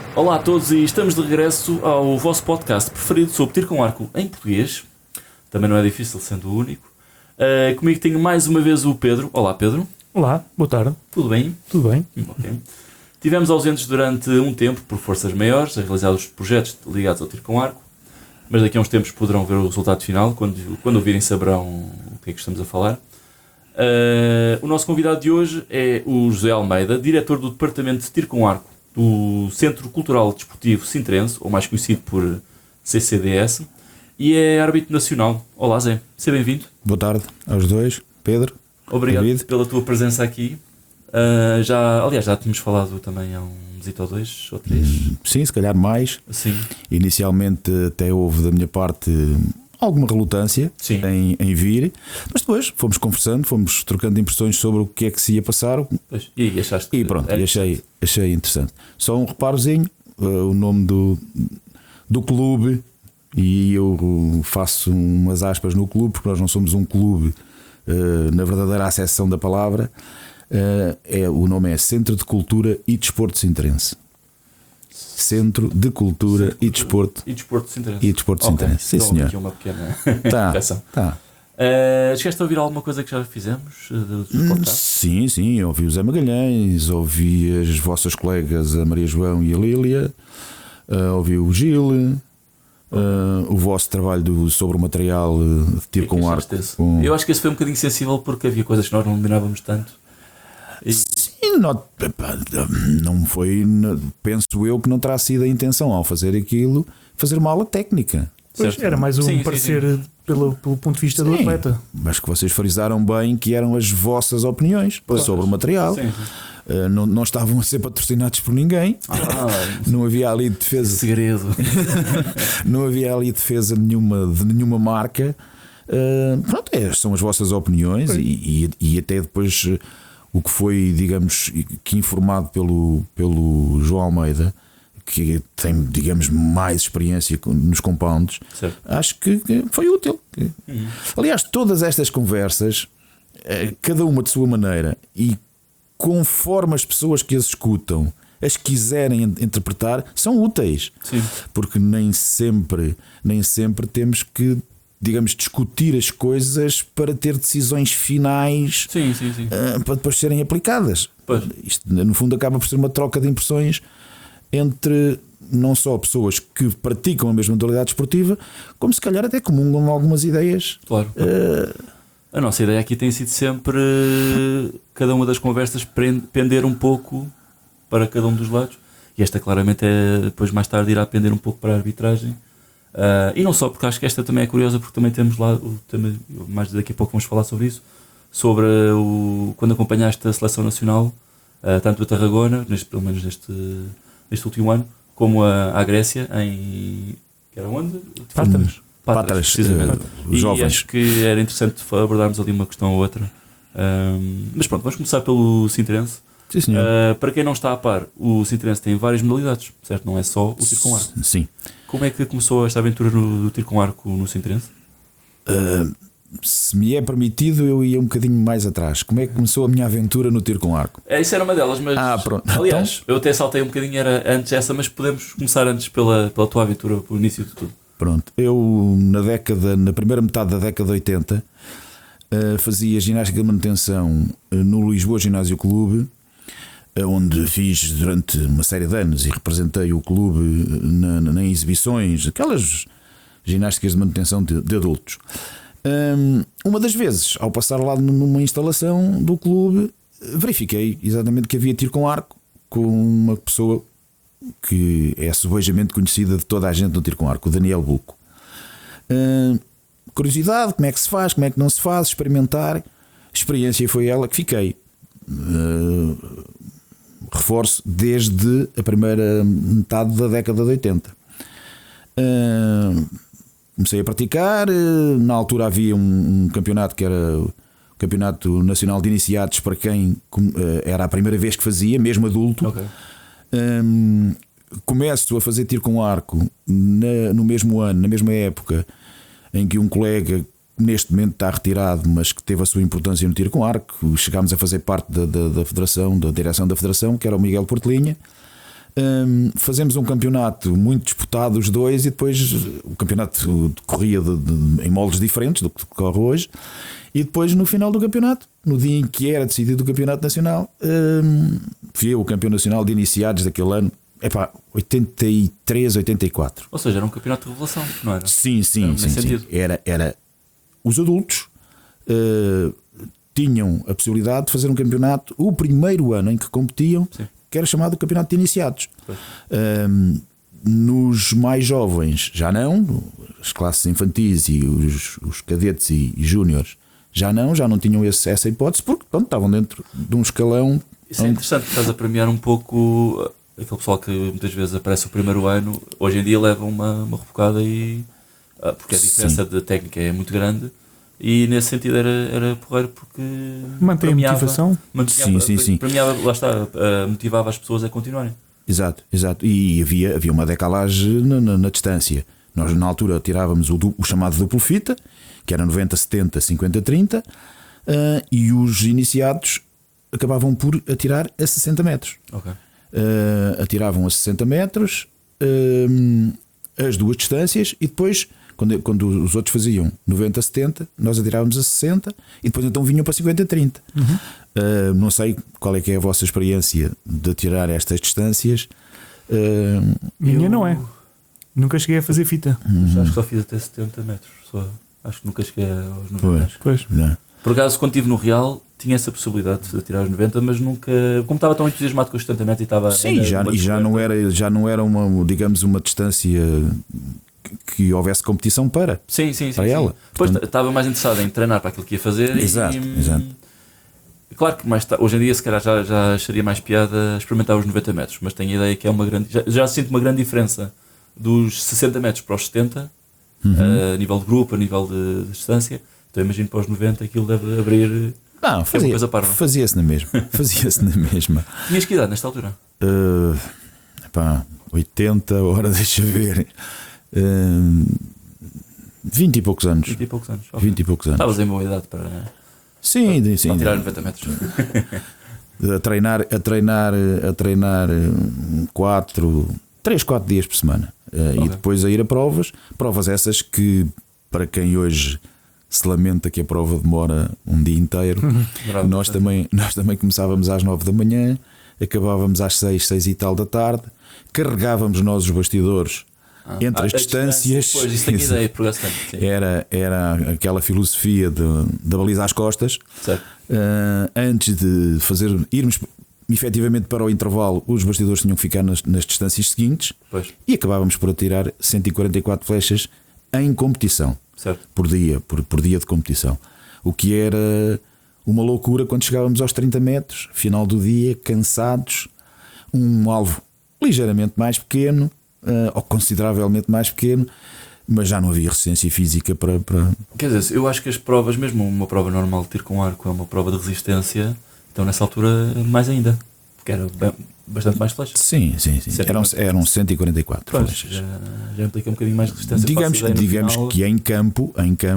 Olá a todos e estamos de regresso ao vosso podcast preferido sobre tiro com arco em português. Também não é difícil, sendo o único. Comigo tenho mais uma vez o Pedro. Olá, Pedro. Olá, boa tarde. Tudo bem? Tudo bem. Ok. Tivemos ausentes durante um tempo por forças maiores a realizar os projetos ligados ao tiro com arco, mas daqui a uns tempos poderão ver o resultado final. Quando ouvirem saberão o que é que estamos a falar. O nosso convidado de hoje é o José Almeida, diretor do Departamento de Tiro com Arco do Centro Cultural Desportivo Sintrense, ou mais conhecido por CCDS, e é árbitro nacional. Olá, Zé, seja bem-vindo. Boa tarde aos dois, Pedro. Obrigado David, pela tua presença aqui. Já tínhamos falado também há um visito ou dois ou três. Sim, se calhar mais. Sim. Inicialmente até houve da minha parte alguma relutância em vir, mas depois fomos conversando, fomos trocando impressões sobre o que é que se ia passar. Pois. E achaste E pronto, achei interessante. Só um reparozinho, o nome do clube, e eu faço umas aspas no clube, porque nós não somos um clube na verdadeira acessão da palavra. O nome é Centro de Cultura e Desporto Sintrense. Centro de Cultura e Desporto Sintrense. E Desporto Sintrense. Sim, senhor. Aqui uma pequena Tá. Chegaste a ouvir alguma coisa que já fizemos? Sim, ouvi o Zé Magalhães, ouvi as vossas colegas, a Maria João e a Lília, ouvi o Gil, o vosso trabalho sobre o material de tiro com arco. Eu acho que esse foi um bocadinho sensível porque havia coisas que nós não dominávamos tanto. Sim, não foi, penso eu que não terá sido a intenção ao fazer aquilo, fazer uma aula técnica. Pois, era mais um parecer pelo ponto de vista do atleta. Mas que vocês frisaram bem que eram as vossas opiniões sobre o material. Sim. Não estavam a ser patrocinados por ninguém. Não havia ali defesa. Segredo. Não havia ali defesa de nenhuma marca. Pronto, são as vossas opiniões e até depois o que foi, digamos, que informado pelo João Almeida, que tem, digamos, mais experiência nos compounds, certo. Acho que foi útil. Aliás, todas estas conversas, cada uma de sua maneira e conforme as pessoas que as escutam as quiserem interpretar, são úteis. Sim. Porque nem sempre temos que, digamos, discutir as coisas para ter decisões finais. Sim. Para depois serem aplicadas. Pois. Isto, no fundo, acaba por ser uma troca de impressões entre não só pessoas que praticam a mesma modalidade esportiva, como se calhar até comungam algumas ideias. Claro. A nossa ideia aqui tem sido sempre cada uma das conversas pender um pouco para cada um dos lados, e esta claramente depois mais tarde irá pender um pouco para a arbitragem. E não só, porque acho que esta também é curiosa, porque também temos lá mais daqui a pouco vamos falar sobre isso, sobre quando acompanhaste a seleção nacional, tanto a Tarragona, pelo menos neste último ano, como a Grécia, que era onde? Patras, precisamente. Jovens. E acho que era interessante abordarmos ali uma questão ou outra. Mas pronto, vamos começar pelo Sintrense. Sim, senhor. Para quem não está a par, o Sintrense tem várias modalidades, certo? Não é só o tiro com arco. Sim. Como é que começou esta aventura do tiro com arco no Sintrense? Se me é permitido, eu ia um bocadinho mais atrás. Como é que começou a minha aventura no tiro com arco? Isso era uma delas, mas pronto. Aliás, eu até saltei um bocadinho, era antes essa, mas podemos começar antes pela tua aventura, pelo início de tudo. Pronto, eu na primeira metade da década de 80 fazia ginástica de manutenção no Lisboa Ginásio Clube, onde fiz durante uma série de anos e representei o clube em exibições, aquelas ginásticas de manutenção de adultos. Uma das vezes, ao passar lá numa instalação do clube, verifiquei exatamente que havia tiro com arco com uma pessoa que é subejamente conhecida de toda a gente no tiro com arco, o Daniel Buco. Curiosidade, como é que se faz, como é que não se faz, experimentar. Experiência foi ela que fiquei. Reforço desde a primeira metade da década de 80. Comecei a praticar. Na altura havia um campeonato que era o Campeonato Nacional de Iniciados, para quem era a primeira vez que fazia, mesmo adulto. Okay. Começo a fazer tiro com arco no mesmo ano, na mesma época em que um colega neste momento está retirado, mas que teve a sua importância no tiro com arco. Chegámos a fazer parte da federação, da direção da federação, que era o Miguel Portelinha. Fazemos um campeonato muito disputado, os dois, e depois o campeonato decorria em moldes diferentes do que decorre hoje. E depois, no final do campeonato, no dia em que era decidido o campeonato nacional, fui eu o campeão nacional de iniciados daquele ano. 83, 84. Ou seja, era um campeonato de revelação, não era? Sim. Era os adultos tinham a possibilidade de fazer um campeonato, o primeiro ano em que competiam, sim, que era chamado Campeonato de Iniciados. Nos mais jovens já não, as classes infantis e os cadetes e júniores já não tinham essa hipótese, porque estavam dentro de um escalão. Isso é interessante, estás a premiar um pouco aquele pessoal que muitas vezes aparece o primeiro ano, hoje em dia leva uma rebocada, e porque a diferença de técnica é muito grande, e nesse sentido era porreiro, porque mantém a motivação. Sim. Premiava, lá está, motivava as pessoas a continuarem. Exato. E havia uma decalagem na distância. Nós na altura tirávamos o chamado duplo fita, que era 90, 70, 50, 30, e os iniciados acabavam por atirar a 60 metros. Ok. Atiravam a 60 metros as duas distâncias, e depois, quando os outros faziam 90, 70, nós atirávamos a 60, e depois então vinham para 50, 30. Não sei qual é que é a vossa experiência de atirar estas distâncias. Minha não é. Nunca cheguei a fazer fita. Acho que só fiz até 70 metros. Acho que nunca cheguei aos 90 metros. Pois. Por acaso, quando estive no Real, tinha essa possibilidade de tirar os 90, mas nunca. Como estava tão entusiasmado com os 70 metros e estava. Sim, já não era uma, digamos, uma distância que houvesse competição para. Sim. Para ela. Depois estava mais interessado em treinar para aquilo que ia fazer. Exato. Claro que hoje em dia, se calhar, já acharia mais piada experimentar os 90 metros, mas tenho a ideia que é uma grande. Já sinto uma grande diferença dos 60 metros para os 70, a nível de grupo, a nível de distância. Então imagino para os 90 aquilo deve abrir. Não, fazia-se na mesma. Tinhas que idade nesta altura? 80, ora deixa ver. 20 e poucos anos. 20 e poucos anos. Okay. 20 e poucos anos. Estavas em boa idade para tirar 90 metros. A treinar 3, 4 dias por semana. Okay. E depois a ir a provas essas que, para quem hoje se lamenta que a prova demora um dia inteiro, nós também começávamos às 9 da manhã, acabávamos às 6 e tal da tarde, carregávamos nós os bastidores entre as distâncias. Pois, isso tenho ideia, por era aquela filosofia de balizar as costas. Antes de irmos efetivamente para o intervalo, os bastidores tinham que ficar nas distâncias seguintes. Pois. E acabávamos por atirar 144 flechas em competição. Certo. Por dia de competição. O que era uma loucura quando chegávamos aos 30 metros, final do dia, cansados, um alvo ligeiramente mais pequeno, ou consideravelmente mais pequeno, mas já não havia resistência física para. Quer dizer, eu acho que as provas, mesmo uma prova normal de tiro com arco, é uma prova de resistência, então nessa altura mais ainda, porque era bastante mais flechas. Sim. Eram 144 flechas. Já implica um bocadinho mais de resistência. Digamos que em campo,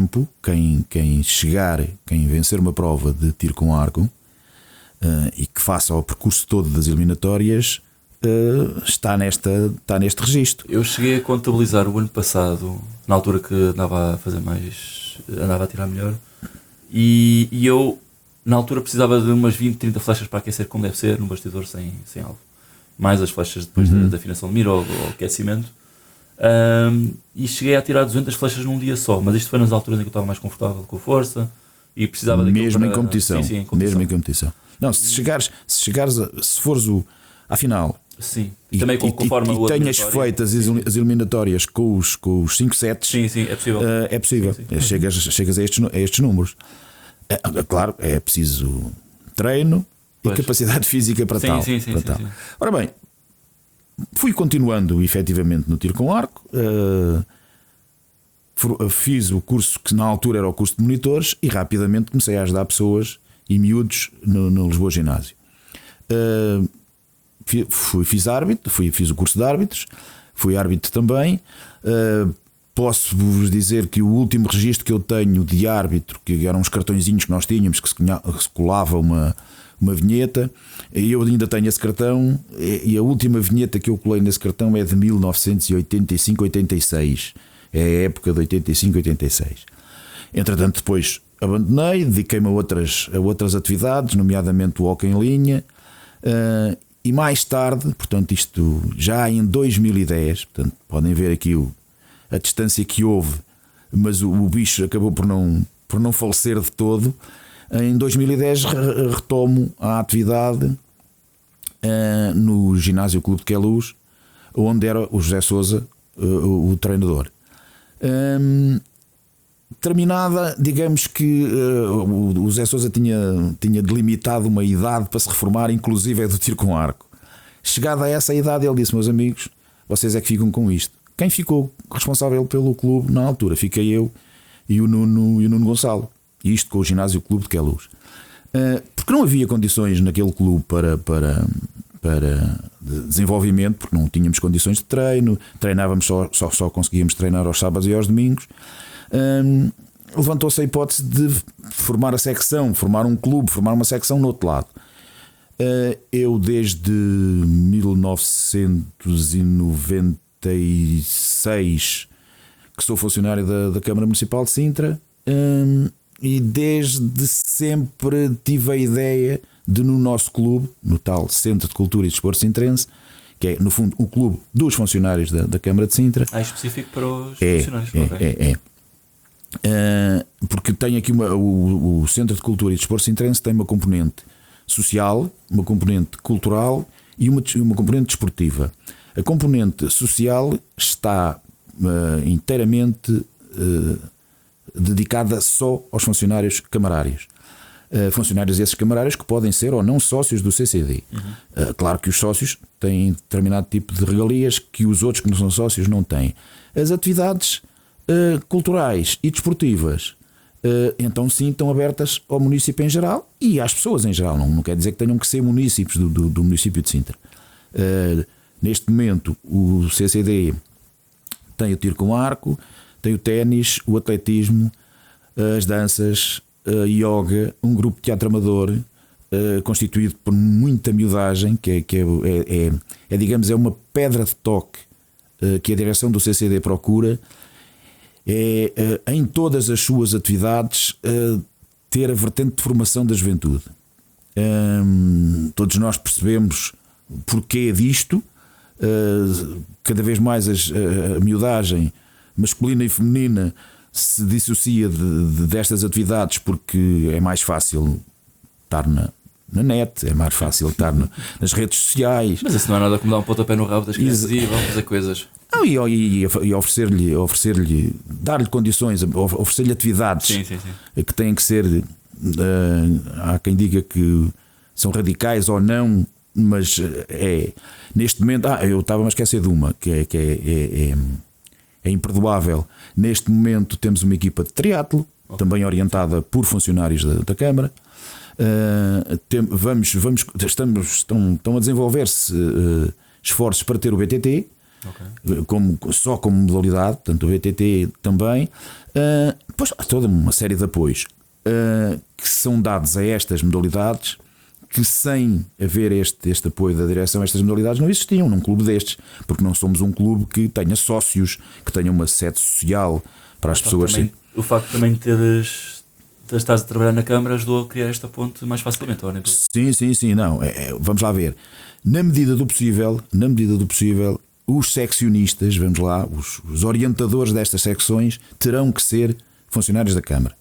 quem vencer uma prova de tiro com arco e que faça o percurso todo das eliminatórias, está neste registro. Eu cheguei a contabilizar o ano passado, na altura que andava a tirar melhor, e eu na altura precisava de umas 20, 30 flechas para aquecer como deve ser, num bastidor sem alvo, mais as flechas depois da afinação de mira ou aquecimento, e cheguei a tirar 200 flechas num dia só, mas isto foi nas alturas em que eu estava mais confortável com a força e precisava daquilo mesmo para... em competição. Sim, em competição. Mesmo em competição. Não, se fores a final. Sim, e também conforme e tenhas feito as eliminatórias com os 5 sets. Sim, é possível. É possível. Sim. Chegas a estes números. Claro, é preciso treino e capacidade física para tal. Sim. Ora bem, fui continuando efetivamente no tiro com arco. Fiz o curso que na altura era o curso de monitores e rapidamente comecei a ajudar pessoas e miúdos no Lisboa Ginásio. Fiz árbitro, fiz o curso de árbitros, fui árbitro também. Posso-vos dizer que o último registro que eu tenho de árbitro, que eram uns cartõezinhos que nós tínhamos, que se colava uma uma vinheta. Eu ainda tenho esse cartão e a última vinheta que eu colei nesse cartão é de 1985-86. É a época de 85-86. Entretanto, depois abandonei, dediquei-me a outras atividades, nomeadamente o hóquei em linha. E mais tarde, portanto, isto já em 2010, portanto, podem ver aqui a distância que houve, mas o bicho acabou por não falecer de todo. Em 2010 retomo a atividade no Ginásio Clube de Queluz, onde era o José Sousa o treinador. Terminada, digamos que o José Sousa tinha delimitado uma idade para se reformar, inclusive é do tiro com arco. Chegada a essa idade, ele disse: meus amigos, vocês é que ficam com isto. Quem ficou responsável pelo clube na altura? Fiquei eu e o Nuno Gonçalo. Isto com o Ginásio Clube de Queluz. Porque não havia condições naquele clube para desenvolvimento, porque não tínhamos condições de treino, treinávamos só conseguíamos treinar aos sábados e aos domingos. Levantou-se a hipótese de formar a secção, formar um clube, formar uma secção no outro lado. Eu desde 1996 que sou funcionário da Câmara Municipal de Sintra, e desde sempre tive a ideia de, no nosso clube, no tal Centro de Cultura e Desporto Sintrense, que é no fundo o clube dos funcionários da Câmara de Sintra. É específico para os funcionários? Porque tem aqui o Centro de Cultura e Desporto Sintrense tem uma componente social, uma componente cultural e uma componente desportiva. A componente social está inteiramente dedicada só aos funcionários camarários. Funcionários esses camarários que podem ser ou não sócios do CCD. Claro que os sócios têm determinado tipo de regalias que os outros que não são sócios não têm. As atividades culturais e desportivas então sim estão abertas ao município em geral e às pessoas em geral. Não quer dizer que tenham que ser municípios do município de Sintra. Neste momento o CCD tem o tiro com arco, tem o ténis, o atletismo, as danças, a yoga, um grupo de teatro amador constituído por muita miudagem, que digamos, é uma pedra de toque que a direção do CCD procura, em todas as suas atividades ter a vertente de formação da juventude. Todos nós percebemos porquê disto. Cada vez mais a miudagem masculina e feminina se dissocia destas atividades, porque é mais fácil estar na net, é mais fácil estar nas redes sociais. Mas isso não é nada como dar um pontapé no rabo das crianças e vão fazer coisas. Não, e oferecer-lhe, dar-lhe condições, oferecer-lhe atividades sim. que têm que ser. Há quem diga que são radicais ou não, mas neste momento. Eu estava a esquecer de uma que é imperdoável. Neste momento temos uma equipa de triatlo, também orientada por funcionários da Câmara. Estão a desenvolver-se esforços para ter o BTT, só como modalidade, portanto o BTT também. Depois há toda uma série de apoios que são dados a estas modalidades, que sem haver este apoio da direção a estas modalidades não existiam num clube destes, porque não somos um clube que tenha sócios, que tenha uma sede social para as pessoas. O facto também de estás a trabalhar na Câmara ajudou a criar esta ponte mais facilmente, ou não? Sim, não. Vamos lá ver. Na medida do possível, os seccionistas, vamos lá, os orientadores destas secções terão que ser funcionários da Câmara.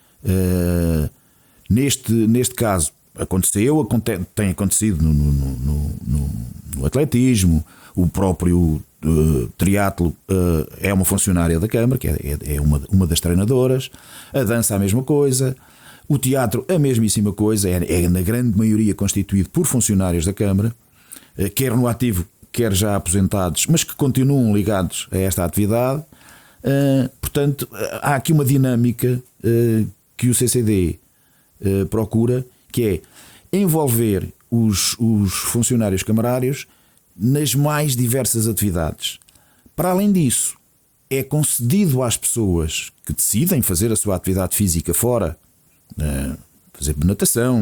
Neste caso tem acontecido no atletismo, o próprio triatlo é uma funcionária da Câmara, que é uma das treinadoras, a dança a mesma coisa, o teatro a mesmíssima coisa, é na grande maioria constituído por funcionários da Câmara, quer no ativo, quer já aposentados, mas que continuam ligados a esta atividade. Portanto, há aqui uma dinâmica que o CCD procura, que é envolver os funcionários camarários nas mais diversas atividades. Para além disso, é concedido às pessoas que decidem fazer a sua atividade física fora, fazer natação,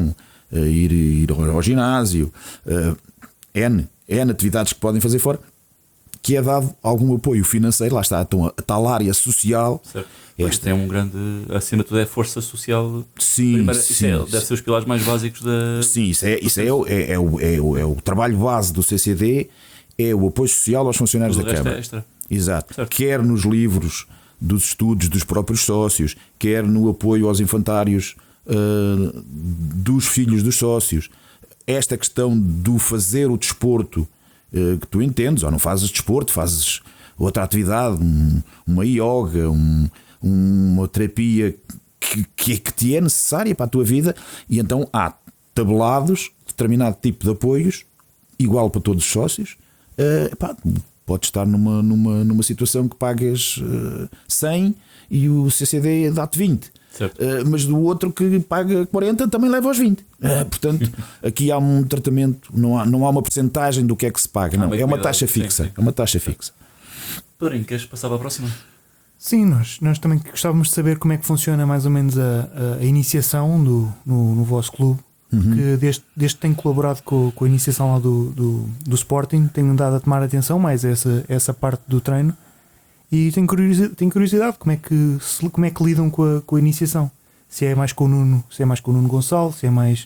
ir ao ginásio, N atividades que podem fazer fora, que é dado algum apoio financeiro, lá está, então, a tal área social. Esta tem um grande, acima de tudo, é a força social. Sim, deve ser os pilares mais básicos da. Sim, isso é o trabalho base do CCD, é o apoio social aos funcionários da Câmara. É extra. Exato. Certo. Quer nos livros dos estudos dos próprios sócios, quer no apoio aos infantários dos filhos dos sócios. Esta questão do fazer o desporto que tu entendes, ou não fazes desporto, fazes outra atividade, uma yoga, uma terapia que te é necessária para a tua vida, e então há tabelados, determinado tipo de apoios, igual para todos os sócios. Podes estar numa situação que pagas 100 e o CCD dá-te 20. Mas do outro que paga 40 também leva aos 20. Portanto, aqui há um tratamento, não há uma porcentagem do que é que se paga, não, é uma taxa fixa. Sim. É uma taxa fixa. Pedrinho, queres passar para a próxima? Sim, nós também gostávamos de saber como é que funciona mais ou menos a iniciação no vosso clube. Que desde que tenho colaborado com a iniciação lá do Sporting, tenho dado a tomar atenção mais a essa parte do treino, e tenho curiosidade como é que lidam com a iniciação. Se é mais com o Nuno Gonçalo, se é mais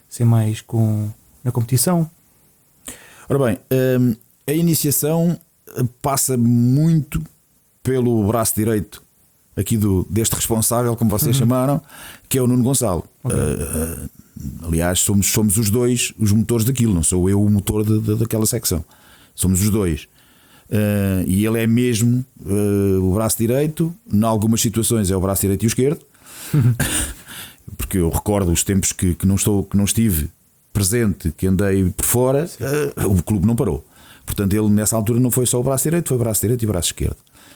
na competição. Ora bem, a iniciação passa muito pelo braço direito aqui deste responsável, como vocês chamaram, que é o Nuno Gonçalo. Okay. Aliás, somos os dois os motores daquilo, não sou eu o motor daquela secção, somos os dois. E ele é mesmo o braço direito. Em algumas situações é o braço direito e o esquerdo, porque eu recordo os tempos que não estive presente, que andei por fora, o clube não parou. Portanto, ele nessa altura não foi só o braço direito, foi o braço direito e o braço esquerdo.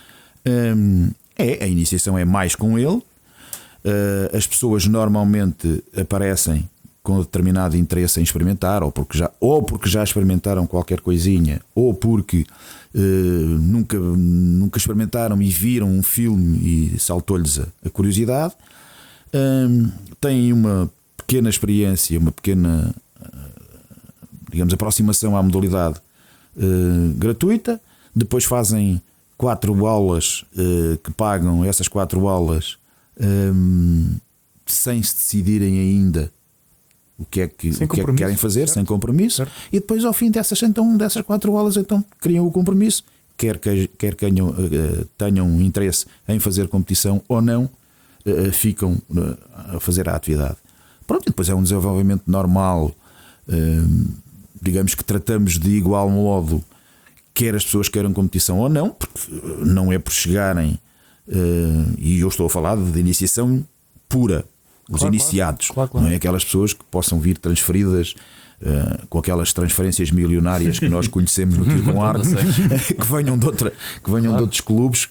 A iniciação é mais com ele. As pessoas normalmente aparecem com determinado interesse em experimentar, ou porque já experimentaram qualquer coisinha, ou porque nunca experimentaram e viram um filme e saltou-lhes a curiosidade. Têm uma pequena experiência, uma pequena, digamos, aproximação à modalidade gratuita. Depois fazem 4 aulas que pagam essas 4 aulas sem se decidirem ainda o que é que querem fazer, certo? Sem compromisso, certo. E depois ao fim dessas 4 aulas então criam o compromisso, quer tenham interesse em fazer competição ou não, ficam a fazer a atividade. Pronto, e depois é um desenvolvimento normal, digamos que tratamos de igual modo, quer as pessoas queiram competição ou não, porque não é por chegarem, e eu estou a falar de iniciação pura, os iniciados, claro. Não é aquelas pessoas que possam vir transferidas com aquelas transferências milionárias que nós conhecemos no Tiro com Arco, que venham de outros clubes.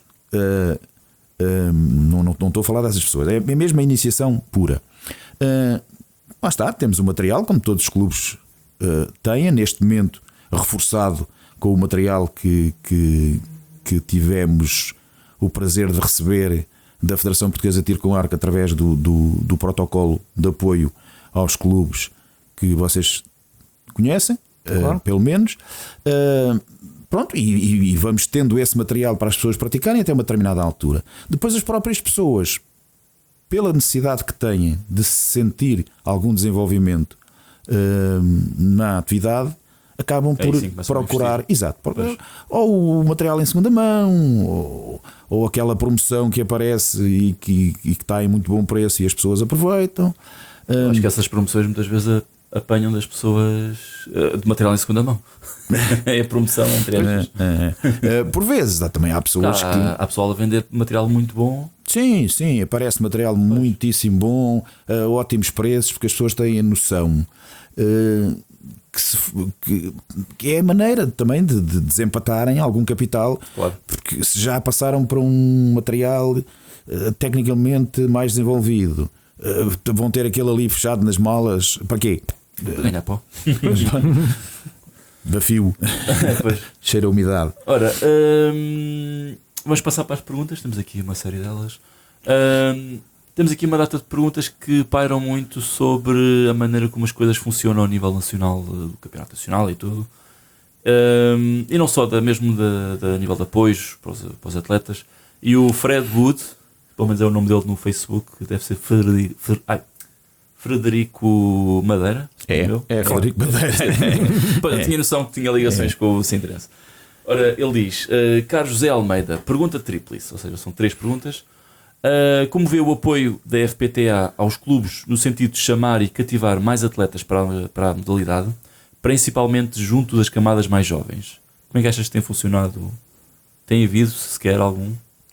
Não estou a falar dessas pessoas, é mesmo a iniciação pura. Lá está, temos o material, como todos os clubes têm, neste momento reforçado com o material que tivemos o prazer de receber da Federação Portuguesa de Tiro com Arco através do protocolo de apoio aos clubes que vocês conhecem, claro. Pelo menos. Pronto, e vamos tendo esse material para as pessoas praticarem até uma determinada altura. Depois as próprias pessoas, pela necessidade que têm de se sentir algum desenvolvimento na atividade, acabam por procurar, ou o material em segunda mão, ou aquela promoção que aparece e que está em muito bom preço e as pessoas aproveitam. Acho que essas promoções muitas vezes apanham das pessoas de material em segunda mão. É a promoção entre elas. Por vezes, também há pessoas que. Há pessoal a vender material muito bom. Sim, aparece material muitíssimo bom, ótimos preços, porque as pessoas têm a noção. Que é a maneira também de desempatarem algum capital, claro. Porque se já passaram para um material tecnicamente mais desenvolvido, vão ter aquele ali fechado nas malas para quê? Ganhar pó. Da fio. Cheira a umidade. Ora, vamos passar para as perguntas. Temos aqui uma série delas. temos aqui uma data de perguntas que pairam muito sobre a maneira como as coisas funcionam ao nível nacional, do campeonato nacional e tudo. E não só, mesmo da nível de apoios para os atletas. E o Fred Wood, pelo menos é o nome dele no Facebook, deve ser Frederico Madeira. Frederico Madeira. Eu tinha noção que tinha ligações com o Sintrense. Ora, ele diz: Carlos José Almeida, pergunta tríplice, ou seja, são 3 perguntas. Como vê o apoio da FPTA aos clubes no sentido de chamar e cativar mais atletas para a modalidade, principalmente junto das camadas mais jovens? Como é que achas que tem funcionado? Tem havido sequer algum?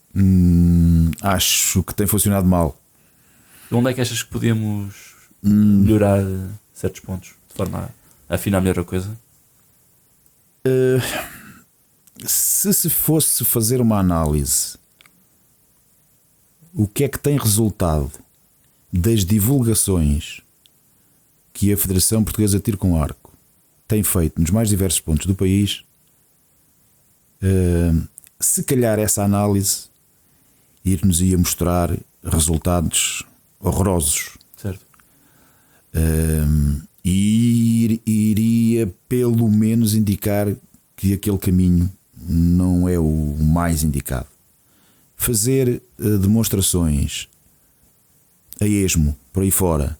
Acho que tem funcionado mal. Onde é que achas que podemos melhorar certos pontos de forma a afinar melhor a coisa? Se fosse fazer uma análise, o que é que tem resultado das divulgações que a Federação Portuguesa de Tiro com Arco tem feito nos mais diversos pontos do país, se calhar essa análise ir-nos-ia mostrar resultados horrorosos. Certo. E iria pelo menos indicar que aquele caminho não é o mais indicado. Fazer demonstrações a esmo, por aí fora,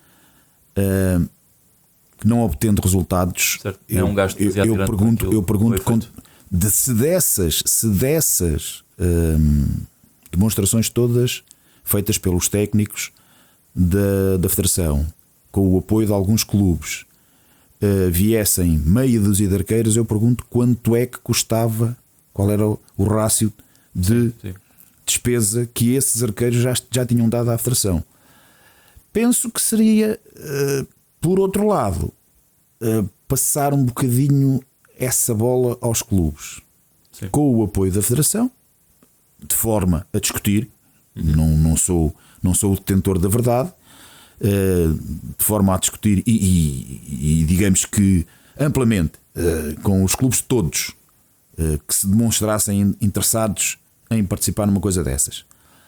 que não obtendo resultados, certo. É um gasto eu pergunto se dessas demonstrações todas feitas pelos técnicos da Federação, com o apoio de alguns clubes, viessem meia dúzia de arqueiros, eu pergunto quanto é que custava, qual era o rácio de despesa que esses arqueiros já tinham dado à Federação. Penso que seria, por outro lado, passar um bocadinho essa bola aos clubes. Sim. Com o apoio da Federação, de forma a discutir. Não sou o detentor da verdade, de forma a discutir e digamos que amplamente com os clubes todos que se demonstrassem interessados em participar numa coisa dessas,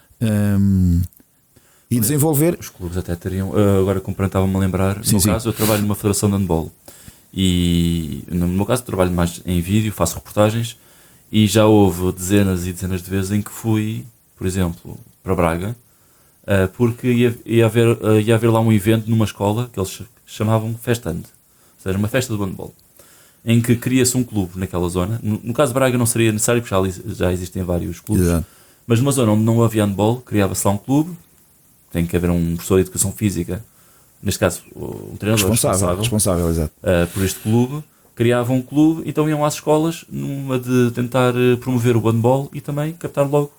e desenvolver. Os clubes até teriam, agora como estava-me a lembrar, no meu caso eu trabalho numa federação de handball e no meu caso trabalho mais em vídeo, faço reportagens e já houve dezenas e dezenas de vezes em que fui, por exemplo, para Braga, porque ia haver lá um evento numa escola que eles chamavam Festand, ou seja, uma festa do handball, em que cria-se um clube naquela zona. No caso de Braga não seria necessário, porque já existem vários clubes. Exato. Mas numa zona onde não havia handball, criava-se lá um clube, tem que haver um professor de educação física, neste caso um treinador responsável exato. Por este clube, criavam um clube, então iam às escolas numa de tentar promover o handball e também captar logo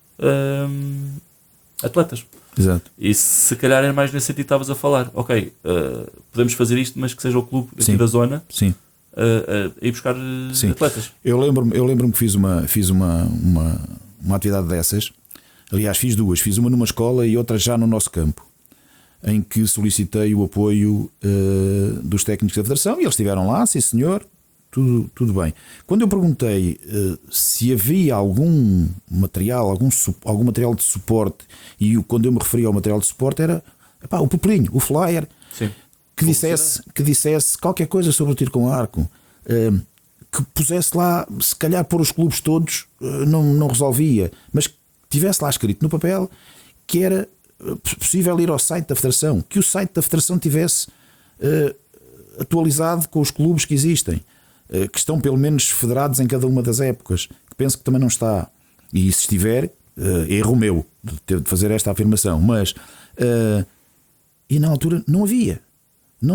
atletas. Exato. E se calhar é mais nesse sentido que estavas a falar. Ok, podemos fazer isto, mas que seja o clube aqui da zona a ir buscar atletas. Eu lembro-me que fiz uma atividade dessas. Aliás, fiz duas. Fiz uma numa escola e outra já no nosso campo, em que solicitei o apoio dos técnicos da Federação e eles estiveram lá, sim senhor, tudo bem. Quando eu perguntei se havia algum material, algum material de suporte, e quando eu me referia ao material de suporte era o papelinho, o flyer, que dissesse qualquer coisa sobre o tiro com arco, que pusesse lá, se calhar pôr os clubes todos não resolvia, mas que tivesse lá escrito no papel que era possível ir ao site da Federação, que o site da Federação tivesse atualizado com os clubes que existem, que estão pelo menos federados em cada uma das épocas, que penso que também não está, e se estiver, erro meu de ter de fazer esta afirmação, mas e na altura não havia, não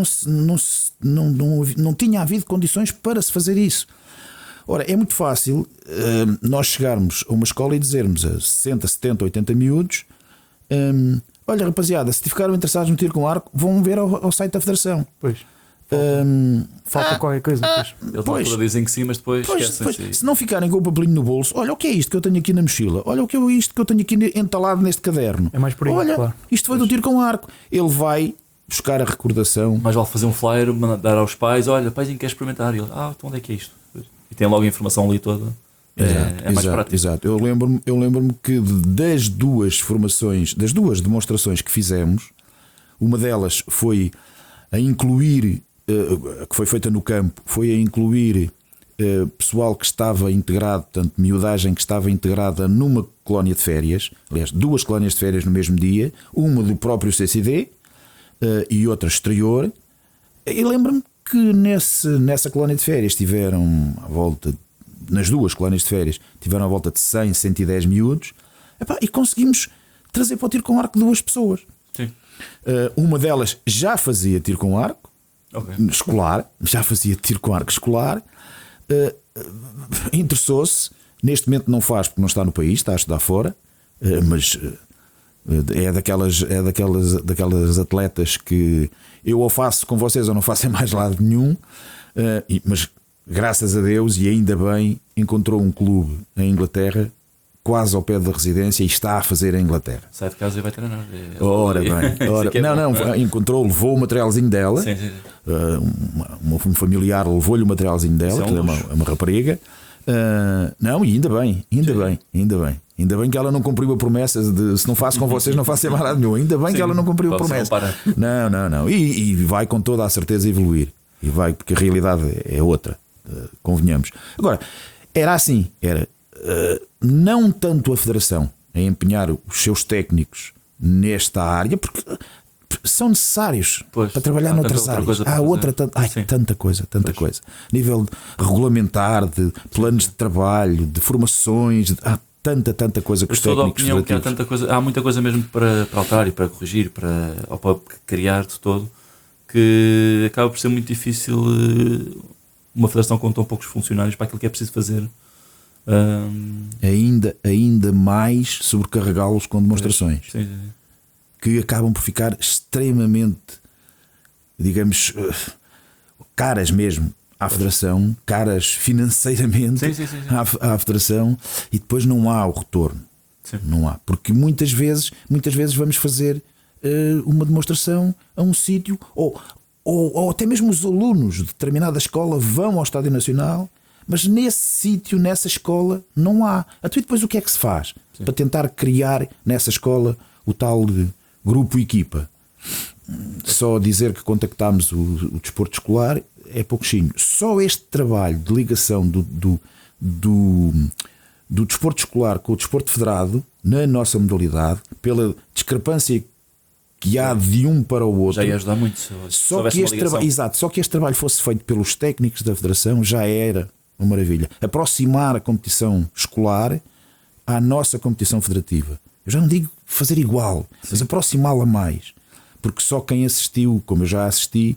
tinha havido condições para se fazer isso. Ora, é muito fácil nós chegarmos a uma escola e dizermos a 60, 70, 80 miúdos: olha, rapaziada, se ficaram interessados no tiro com arco, vão ver ao site da Federação. Pois. Falta qualquer coisa. Eles dizem que sim, mas depois esquecem. Se não ficarem com o papelinho no bolso, olha o que é isto que eu tenho aqui na mochila, olha o que é isto que eu tenho aqui entalado neste caderno. É mais por aí, olha, claro. Isto foi do tiro com arco. Ele vai buscar a recordação. Mais vale fazer um flyer, mandar aos pais: olha, paizinho, quer experimentar? E ele: então onde é que é isto? E tem logo a informação ali toda É mais prático. Exato. Eu lembro-me que das duas demonstrações que fizemos, uma delas foi a incluir, que foi feita no campo, foi a incluir pessoal que estava integrado, portanto, miudagem que estava integrada numa colónia de férias, aliás, 2 colónias de férias no mesmo dia, uma do próprio CCD e outra exterior. E lembro-me que nessa colónia de férias tiveram à volta, nas 2 colónias de férias, tiveram à volta de 100, 110 miúdos. E conseguimos trazer para o tiro com arco 2 pessoas. Sim. Uma delas já fazia tiro com arco escolar, interessou-se. Neste momento não faz porque não está no país, está a estudar fora, mas é daquelas atletas que eu ou faço com vocês ou não faço em mais lado nenhum, mas graças a Deus e ainda bem encontrou um clube em Inglaterra quase ao pé da residência e está a fazer em Inglaterra. Sai de casa e vai treinar. Ora bem, encontrou, levou o materialzinho dela. Sim. Um familiar levou-lhe o materialzinho dela, que é uma rapariga. E ainda bem que ela não cumpriu a promessa de se não faço com vocês, não faço em mais lado nenhum. Ainda bem que ela não cumpriu a promessa. Não. E vai com toda a certeza evoluir. E vai, porque a realidade é outra. Convenhamos. Agora, era assim, não tanto a Federação a empenhar os seus técnicos nesta área, porque são necessários para trabalhar noutras áreas. Tanta coisa. Nível regulamentar, de planos de trabalho, de formações, há tanta coisa que os técnicos federativos. Há muita coisa mesmo para alterar e para corrigir, ou para criar de todo, que acaba por ser muito difícil uma federação com tão poucos funcionários para aquilo que é preciso fazer. Ainda mais sobrecarregá-los com demonstrações. Sim. Que acabam por ficar extremamente, digamos, caras mesmo à Federação, caras financeiramente à Federação, e depois não há o retorno. Sim. Não há, porque muitas vezes vamos fazer uma demonstração a um sítio, ou até mesmo os alunos de determinada escola vão ao Estádio Nacional, mas nesse sítio, nessa escola, não há. E depois o que é que se faz para tentar criar nessa escola o tal grupo equipa? Só dizer que contactámos o desporto escolar é pouquinho. Só este trabalho de ligação do desporto escolar com o desporto federado na nossa modalidade, pela discrepância que há de um para o outro, já ia ajudar muito. Só que este trabalho fosse feito pelos técnicos da Federação já era uma maravilha. Aproximar a competição escolar à nossa competição federativa. Eu já não digo fazer igual, mas aproximá-la mais. Porque só quem assistiu, como eu já assisti,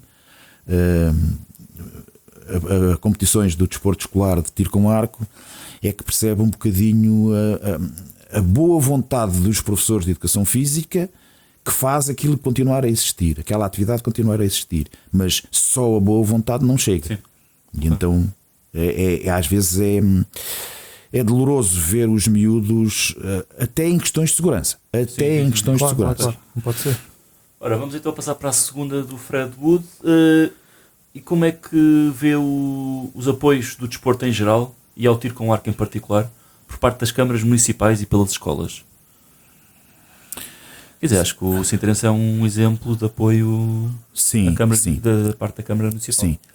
a competições do desporto escolar de tiro com arco, é que percebe um bocadinho a boa vontade dos professores de educação física, que faz aquilo continuar a existir, aquela atividade continuar a existir. Mas só a boa vontade não chega. Sim. E então às vezes é doloroso ver os miúdos até em questões de segurança. Claro, não pode ser. Ora, vamos então passar para a segunda do Fred Wood. E como é que vê os apoios do desporto em geral e ao tiro com arco em particular por parte das câmaras municipais e pelas escolas? Quer dizer, acho que o Sintrense é um exemplo de apoio da parte da Câmara Municipal. Sim.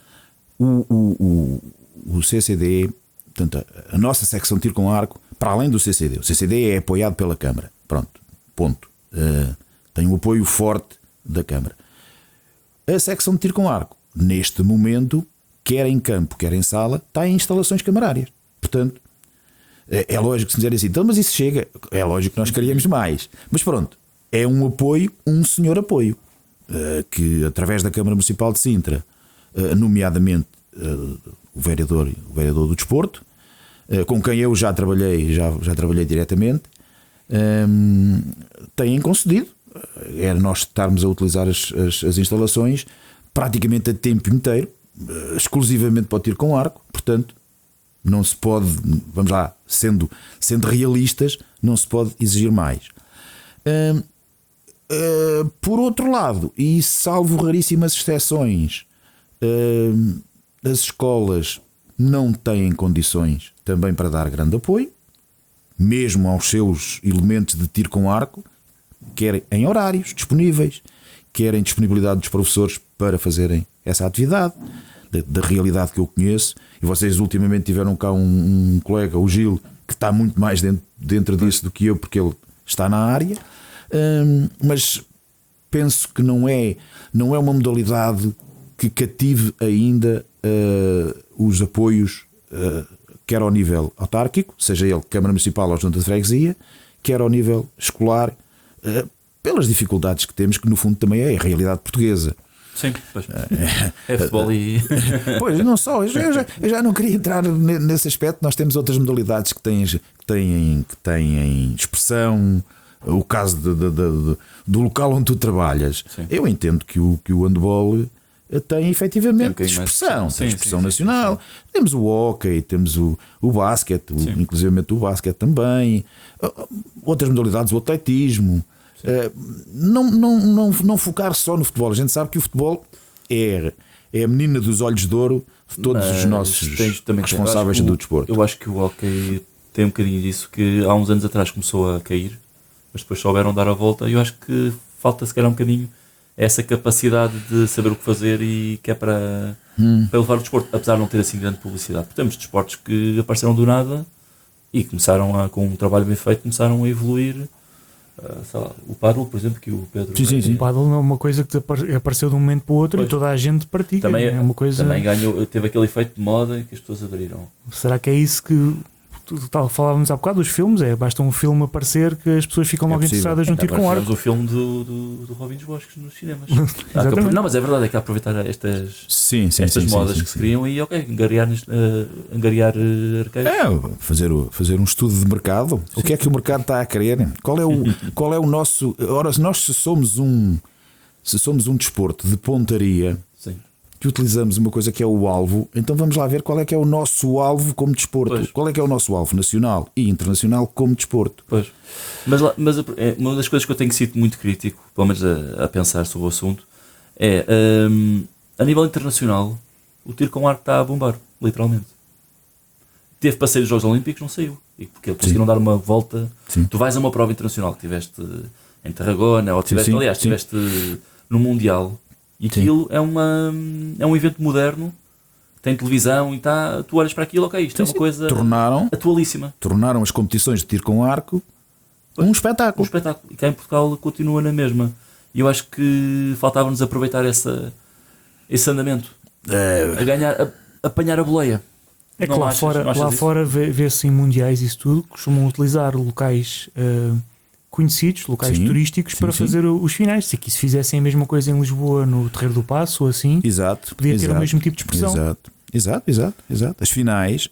O CCD, portanto, a nossa secção de tiro com arco, para além do CCD, o CCD é apoiado pela Câmara. Pronto, ponto. Tem um apoio forte da Câmara. A secção de tiro com arco, neste momento, quer em campo, quer em sala, está em instalações camarárias. Portanto, é lógico que se dizer assim, então, mas isso chega. É lógico que nós queríamos mais. Mas pronto, é um apoio, um senhor apoio, que através da Câmara Municipal de Sintra, nomeadamente o vereador do desporto, com quem eu já trabalhei diretamente, têm concedido. Era nós estarmos a utilizar as instalações praticamente a tempo inteiro, exclusivamente para o tiro com arco. Portanto, não se pode, vamos lá, sendo realistas, não se pode exigir mais. Por outro lado, e salvo raríssimas exceções, as escolas não têm condições também para dar grande apoio, mesmo aos seus elementos de tiro com arco, quer em horários disponíveis, quer em disponibilidade dos professores para fazerem essa atividade, da realidade que eu conheço. E vocês ultimamente tiveram cá um colega, o Gil, que está muito mais dentro disso do que eu, porque ele está na área, mas penso que não é uma modalidade que cative ainda os apoios, quer ao nível autárquico, seja ele Câmara Municipal ou Junta de Freguesia, quer ao nível escolar, pelas dificuldades que temos, que no fundo também é a realidade portuguesa. Sim, pois. É futebol e. Pois, não só, eu já não queria entrar nesse aspecto. Nós temos outras modalidades que têm expressão. O caso do local onde tu trabalhas. Sim. Eu entendo que o handball tem efetivamente expressão, sim, tem expressão sim, nacional. Sim. Temos o hóquei, temos o basquete, inclusive o basquete também, outras modalidades, o atletismo. Não focar só no futebol. A gente sabe que o futebol é a menina dos olhos de ouro de todos os nossos responsáveis do desporto. Eu acho que o hóquei tem um bocadinho disso, que há uns anos atrás começou a cair, mas depois souberam dar a volta, e eu acho que falta se calhar um bocadinho essa capacidade de saber o que fazer, e que é para levar o desporto, apesar de não ter assim grande publicidade. Porque temos desportos que apareceram do nada e começaram com um trabalho bem feito, começaram a evoluir. Sei lá, o paddle, por exemplo, que o Pedro... Sim. O paddle não é uma coisa que apareceu de um momento para o outro, pois. E toda a gente pratica. Também, é uma coisa... também teve aquele efeito de moda e que as pessoas aderiram. Será que é isso que... Falávamos há bocado dos filmes, basta um filme aparecer que as pessoas ficam logo interessadas no tiro com arco. O filme do Robin dos Bosques nos cinemas. Não, mas é verdade, é que há aproveitar estas modas que se criam e angariar arqueiros. Fazer um estudo de mercado. Sim. O que é que o mercado está a querer? Qual é o nosso... Ora, se somos um desporto de pontaria, sim, que utilizamos uma coisa que é o alvo, então vamos lá ver qual é que é o nosso alvo como desporto. Pois. Qual é que é o nosso alvo nacional e internacional como desporto. Pois. Mas uma das coisas que eu tenho sido muito crítico, pelo menos a pensar sobre o assunto, é a nível internacional o tiro com arco está a bombar, literalmente. Teve para sair dos Jogos Olímpicos, não saiu, e porque eles conseguiram dar uma volta. Sim. Tu vais a uma prova internacional que tiveste em Tarragona, ou tiveste no Mundial. E aquilo é um evento moderno, tem televisão e tu olhas para aquilo, ok, isto é uma coisa atualíssima. Tornaram as competições de tiro com arco um espetáculo. E cá em Portugal continua na mesma. E eu acho que faltava-nos aproveitar esse andamento. Apanhar a boleia. É que lá fora vê-se em mundiais isso tudo, costumam utilizar locais... conhecidos, locais turísticos para fazer os finais. Se aqui se fizessem a mesma coisa em Lisboa, no Terreiro do Paço ou assim, podia ter o mesmo tipo de expressão. Exato. As finais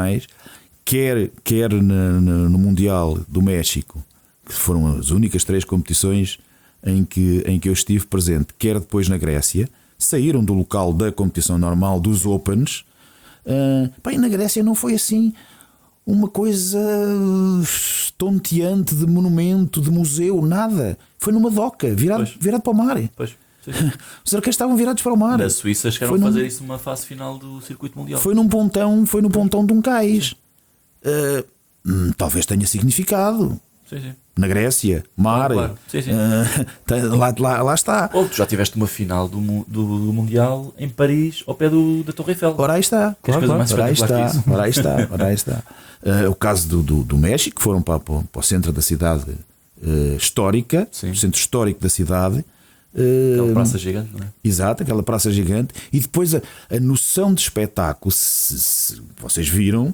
quer no Mundial do México, que foram as únicas 3 competições em que eu estive presente, quer depois na Grécia, saíram do local da competição normal dos Opens. E na Grécia não foi assim uma coisa estonteante de monumento, de museu, nada. Foi numa doca, virado para o mar. Pois. Os arqueiros estavam virados para o mar. Na Suíça chegaram a fazer isso numa fase final do circuito mundial. Foi num pontão de um cais. Talvez tenha significado. Sim. Na Grécia, mar. Claro. Sim. Lá está. Ou tu já tiveste uma final do Mundial em Paris, ao pé da Torre Eiffel. Ora aí está. Ora aí está. O caso do México, foram para o centro da cidade histórica, o centro histórico da cidade. Aquela praça gigante, não é? Exato, aquela praça gigante. E depois a noção de espetáculo, se vocês viram,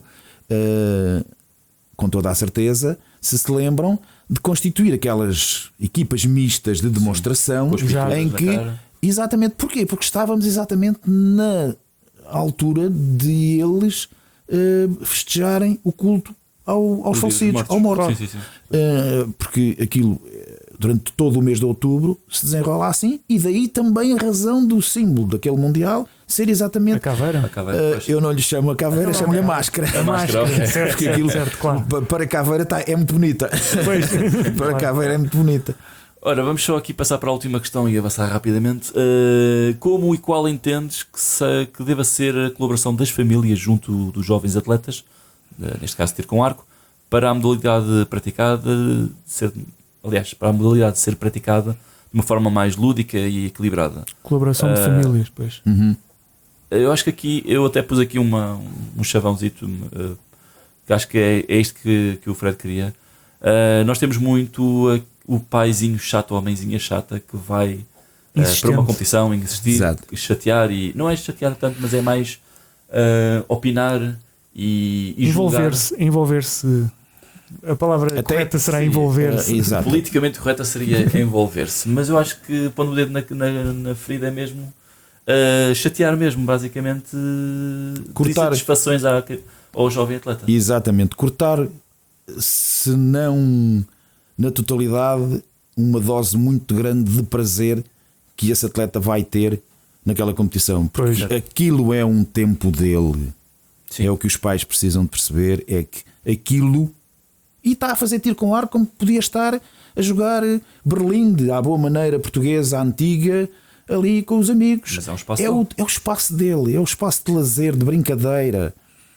com toda a certeza, se lembram de constituir aquelas equipas mistas de demonstração, em que... Exatamente, porquê? Porque estávamos exatamente na altura de eles festejarem o culto aos falecidos, ao morto. Sim. Porque aquilo, durante todo o mês de outubro, se desenrola assim, e daí também a razão do símbolo daquele Mundial ser exatamente a caveira. Eu não lhe chamo a caveira, chamo-lhe a máscara. A máscara, porque aquilo, certo, claro. Para a caveira é muito bonita. Para a caveira é muito bonita. Ora, vamos só aqui passar para a última questão e avançar rapidamente. Como e qual entendes que deva ser a colaboração das famílias junto dos jovens atletas, neste caso tiro com arco, para a modalidade praticada para a modalidade ser praticada de uma forma mais lúdica e equilibrada? Colaboração de famílias, pois. Eu acho que aqui, eu até pus aqui um chavãozito, que acho que é isto que o Fred queria. Nós temos muito o paizinho chato ou a mãezinha chata que vai para uma competição, insistir, Exato. chatear, e não é chatear tanto, mas é mais opinar e envolver-se. A palavra correta será envolver-se. Exato. Politicamente correta seria envolver-se, mas eu acho que pondo o dedo na ferida é mesmo chatear mesmo, basicamente, cortar satisfações ao jovem atleta. Exatamente, cortar, se não na totalidade, uma dose muito grande de prazer que esse atleta vai ter naquela competição. Porque aquilo é um tempo dele. Sim. É o que os pais precisam de perceber, é que aquilo, e está a fazer tiro com arco como podia estar a jogar berlinde à boa maneira portuguesa, antiga, ali com os amigos. Mas é um espaço é o espaço dele, é o espaço de lazer, de brincadeira.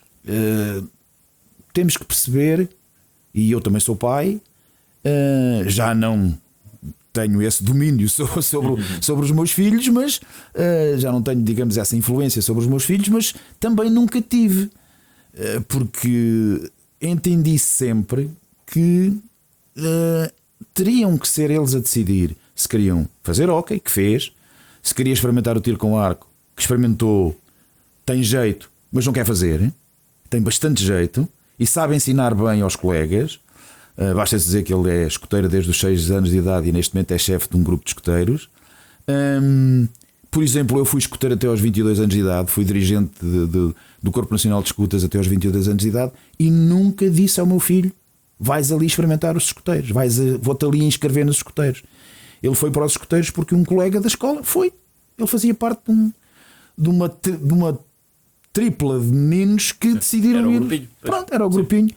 Temos que perceber, e eu também sou pai, já não tenho esse domínio sobre os meus filhos, mas já não tenho, digamos, essa influência sobre os meus filhos, mas também nunca tive, porque entendi sempre que teriam que ser eles a decidir se queriam fazer hóquei, que fez, se queria experimentar o tiro com arco, que experimentou, tem jeito, mas não quer fazer, tem bastante jeito e sabe ensinar bem aos colegas. Basta dizer que ele é escoteiro desde os 6 anos de idade e neste momento é chefe de um grupo de escoteiros. Por exemplo, eu fui escoteiro até aos 22 anos de idade, fui dirigente do Corpo Nacional de Escutas até aos 22 anos de idade e nunca disse ao meu filho: vais ali experimentar os escoteiros, vou-te ali inscrever nos escoteiros. Ele foi para os escoteiros porque um colega da escola foi. Ele fazia parte de uma tripla de meninos que decidiram ir. Grupinho, pronto, era o grupinho.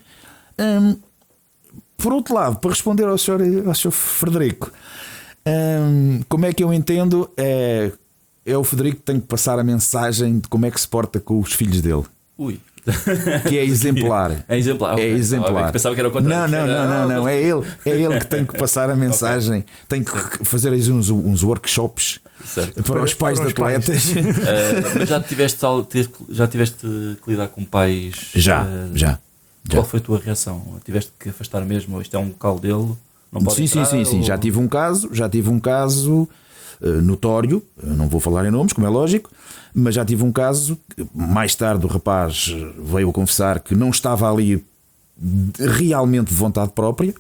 Por outro lado, para responder ao Sr. Frederico, como é que eu entendo? É o Frederico que tem que passar a mensagem de como é que se porta com os filhos dele. Ui. Que é exemplar. É exemplar. É exemplar. Pensava que era o contrário. Não. É ele que tem que passar a mensagem. Tem que fazer aí uns workshops, certo, para os pais de atletas. Mas já tiveste que lidar com pais? Já. Qual foi a tua reação? Tiveste que afastar mesmo? Isto é um local dele? Não pode entrar, sim. Ou... Já tive um caso notório. Não vou falar em nomes, como é lógico, mas já tive um caso. Mais tarde o rapaz veio a confessar que não estava ali realmente de vontade própria,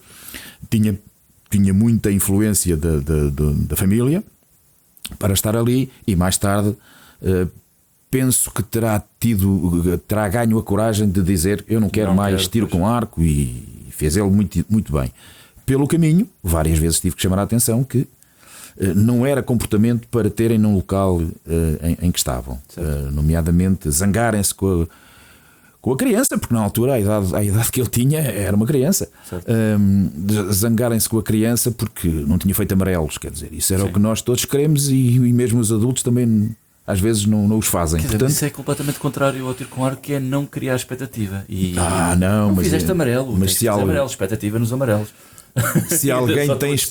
tinha muita influência da família para estar ali, e mais tarde penso que terá ganho a coragem de dizer: eu não quero mais tiro com arco, e fez ele muito, muito bem. Pelo caminho, várias vezes tive que chamar a atenção que não era comportamento para terem num local em que estavam, nomeadamente zangarem-se com a criança, porque na altura a idade que ele tinha era uma criança, zangarem-se com a criança porque não tinha feito amarelos, quer dizer, isso era o que nós todos queremos, e mesmo os adultos também às vezes não os fazem. Portanto, isso é completamente contrário ao tiro com arco, que é não criar expectativa. Não fizeste amarelo, mas se amarelo, expectativa nos amarelos. Se alguém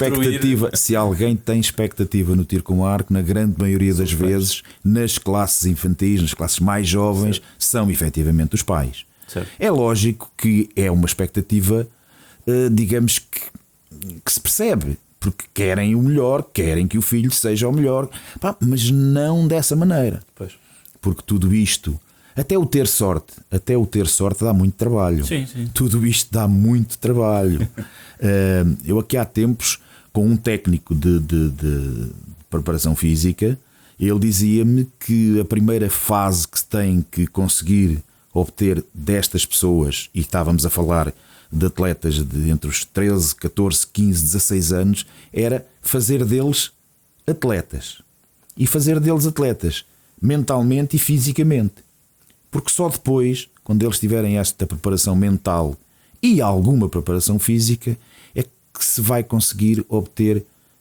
tem expectativa no tiro com arco, na grande maioria das vezes, nas classes infantis, nas classes mais jovens, são efetivamente os pais. Certo. É lógico que é uma expectativa, digamos que se percebe, porque querem o melhor, querem que o filho seja o melhor, mas não dessa maneira. Pois. Porque tudo isto, até o ter sorte dá muito trabalho. Sim. Tudo isto dá muito trabalho. Eu aqui há tempos, com um técnico de preparação física, ele dizia-me que a primeira fase que se tem que conseguir obter destas pessoas, e estávamos a falar de atletas de entre os 13, 14, 15, 16 anos, era fazer deles atletas. E fazer deles atletas mentalmente e fisicamente. Porque só depois, quando eles tiverem esta preparação mental e alguma preparação física, é que se vai conseguir obter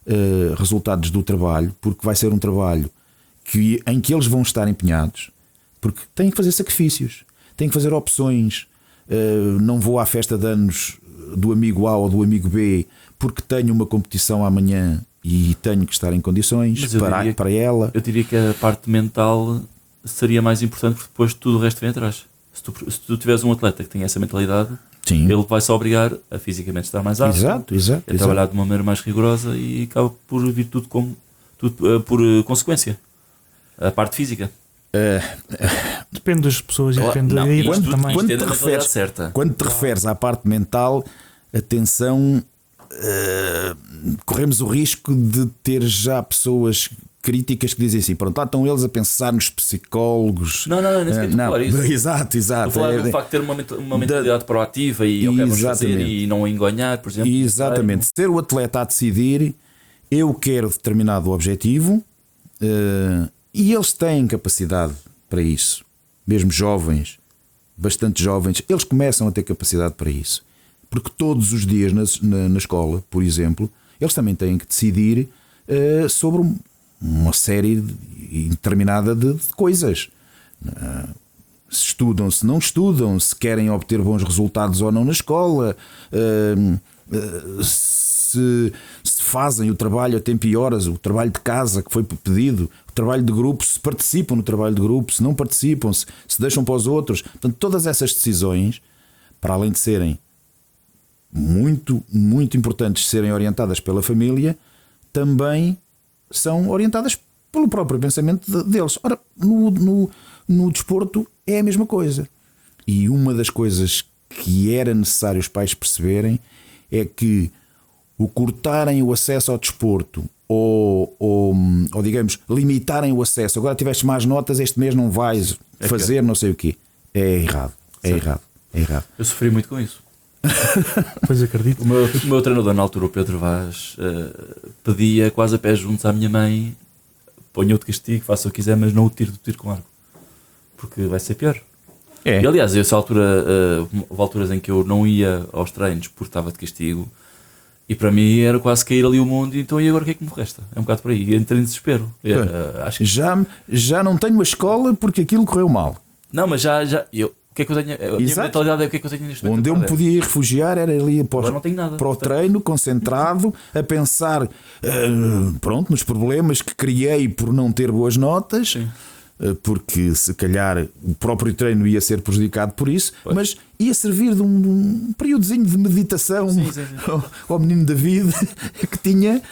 resultados do trabalho, porque vai ser um trabalho em que eles vão estar empenhados, porque têm que fazer sacrifícios, têm que fazer opções. Não vou à festa de anos do amigo A ou do amigo B porque tenho uma competição amanhã e tenho que estar em condições para ela. Eu diria que a parte mental seria mais importante, porque depois tudo o resto vem atrás. Se tu tiveres um atleta que tem essa mentalidade, Sim. ele vai-se obrigar a fisicamente estar mais apto, a trabalhar de uma maneira mais rigorosa e acaba por vir tudo por consequência. A parte física. Depende das pessoas e depende da idade também. Quando te referes à parte mental, atenção, corremos o risco de ter já pessoas críticas que dizem assim: pronto, lá estão eles a pensar nos psicólogos. Não, não, isso. Exato. Estou a falar do facto de ter uma mentalidade proativa e vamos fazer e não enganhar, por exemplo. Exatamente. Ser o atleta a decidir, eu quero determinado objetivo, e eles têm capacidade para isso. Mesmo jovens, bastante jovens, eles começam a ter capacidade para isso. Porque todos os dias na escola, por exemplo, eles também têm que decidir sobre uma série determinada de coisas. Se estudam, se não estudam, se querem obter bons resultados ou não na escola, se fazem o trabalho a tempo e horas, o trabalho de casa que foi pedido, o trabalho de grupo, se participam no trabalho de grupo, se não participam, se deixam para os outros. Portanto, todas essas decisões, para além de serem muito, muito importantes, serem orientadas pela família, também são orientadas pelo próprio pensamento deles. Ora, no desporto é a mesma coisa. E uma das coisas que era necessário os pais perceberem é que o cortarem o acesso ao desporto ou digamos, limitarem o acesso, agora tiveste mais notas, este mês não vais fazer não sei o quê, é errado. Eu sofri muito com isso. Pois acredito. O meu treinador na altura, o Pedro Vaz, pedia quase a pés juntos à minha mãe: ponha-o de castigo, faça o que quiser, mas não o tiro do tiro com arco, porque vai ser pior. E aliás, essa altura, houve alturas em que eu não ia aos treinos porque estava de castigo, e para mim era quase cair ali o mundo. Então, e agora o que é que me resta? É um bocado por aí, entrei em desespero. Acho que... já não tenho a escola porque aquilo correu mal. Não, mas já o que é que eu tenho? A minha mentalidade é o que é que eu tenho neste momento. Onde eu me podia ir refugiar era ali para o treino, concentrado, a pensar nos problemas que criei por não ter boas notas. Sim. Porque se calhar o próprio treino ia ser prejudicado por isso, mas ia servir de um períodozinho de meditação ao menino David que tinha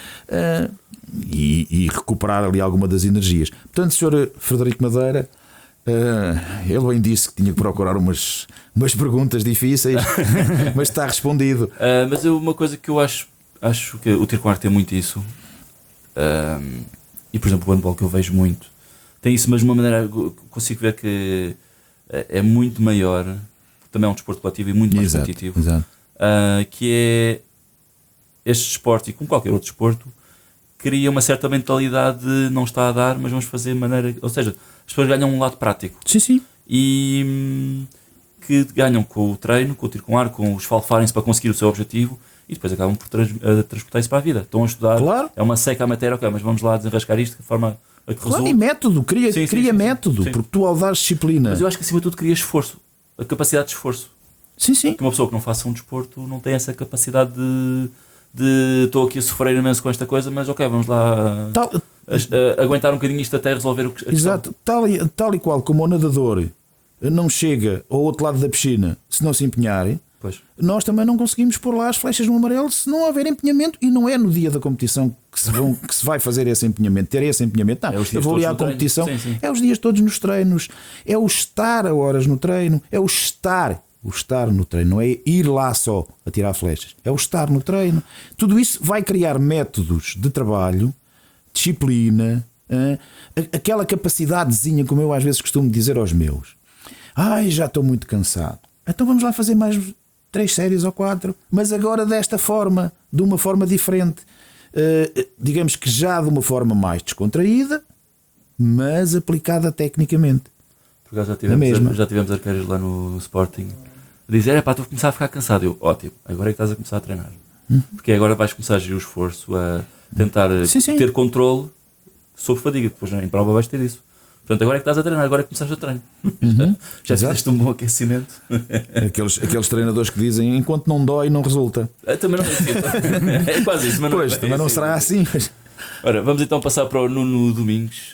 e recuperar ali alguma das energias. Portanto, Sr. Frederico Madeira, ele bem disse que tinha que procurar umas perguntas difíceis, mas está respondido. Mas uma coisa que eu acho que o tiro com arco tem muito isso, e por exemplo o handball, que eu vejo muito, tem isso, mas de uma maneira consigo ver que é muito maior, também é um desporto coletivo e muito mais competitivo, que é este desporto, e como qualquer outro desporto, cria uma certa mentalidade de não está a dar, mas vamos fazer de maneira, ou seja, as pessoas ganham um lado prático. Sim. E que ganham com o treino, com o tiro com arco, com os esfalfarem-se para conseguir o seu objetivo, e depois acabam por transportar isso para a vida. Estão a estudar, claro. É uma seca à matéria, mas vamos lá desenrascar isto de forma a que resulte. E método, cria método, porque tu ao dar disciplina. Mas eu acho que acima de tudo cria esforço, a capacidade de esforço. Sim. Porque uma pessoa que não faça um desporto não tem essa capacidade de estou aqui a sofrer imenso com esta coisa, mas vamos lá aguentar um bocadinho isto até resolver o que. Exato, tal e qual como o nadador não chega ao outro lado da piscina se não se empenhar. Pois. Nós também não conseguimos pôr lá as flechas no amarelo se não houver empenhamento, e não é no dia da competição que se vai fazer esse empenhamento, ter esse empenhamento. Não, eu vou ali à competição, é os dias todos nos treinos, é o estar a horas no treino, é o estar no treino, não é ir lá só a tirar flechas, é o estar no treino. Tudo isso vai criar métodos de trabalho, disciplina, aquela capacidadezinha, como eu às vezes costumo dizer aos meus: já estou muito cansado, então vamos lá fazer mais 3 séries ou 4, mas agora desta forma, de uma forma diferente, digamos que já de uma forma mais descontraída, mas aplicada tecnicamente. Porque já tivemos arqueiros lá no Sporting a dizer: estou a começar a ficar cansado. Eu, ótimo, agora é que estás a começar a treinar. Porque agora vais começar a gerir o esforço, a tentar ter controle sobre fadiga. Depois em prova vais ter isso. Portanto, agora é que estás a treinar, agora é que começaste a treinar. Já fizeste um bom aquecimento. Aqueles treinadores que dizem enquanto não dói, não resulta. Também não é quase isso, mas pois, não, também não será assim. Mas... Ora, vamos então passar para o Nuno Domingos.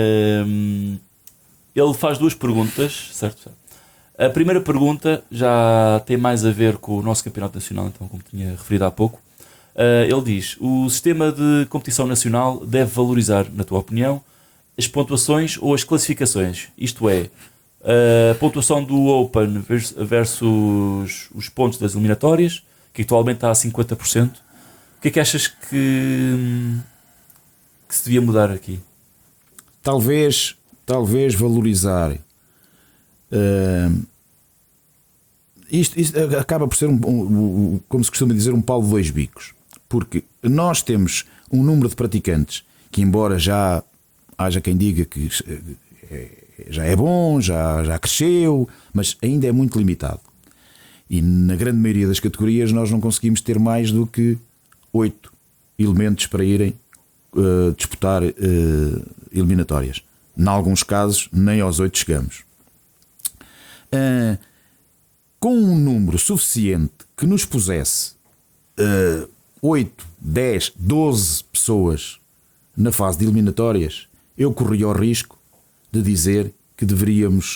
Ele faz 2 perguntas, certo? A primeira pergunta já tem mais a ver com o nosso campeonato nacional, então, como tinha referido há pouco. Ele diz: o sistema de competição nacional deve valorizar, na tua opinião, as pontuações ou as classificações? Isto é, a pontuação do Open versus os pontos das eliminatórias, que atualmente está a 50%. O que é que achas que se devia mudar aqui? Talvez valorizar. Isto acaba por ser como se costuma dizer, um pau de 2 bicos, porque nós temos um número de praticantes que, embora já haja quem diga que já é bom, já cresceu, mas ainda é muito limitado. E na grande maioria das categorias nós não conseguimos ter mais do que 8 elementos para irem disputar eliminatórias. Em alguns casos nem aos 8 chegamos. Com um número suficiente que nos pusesse 8, 10, 12 pessoas na fase de eliminatórias, eu corria o risco de dizer que deveríamos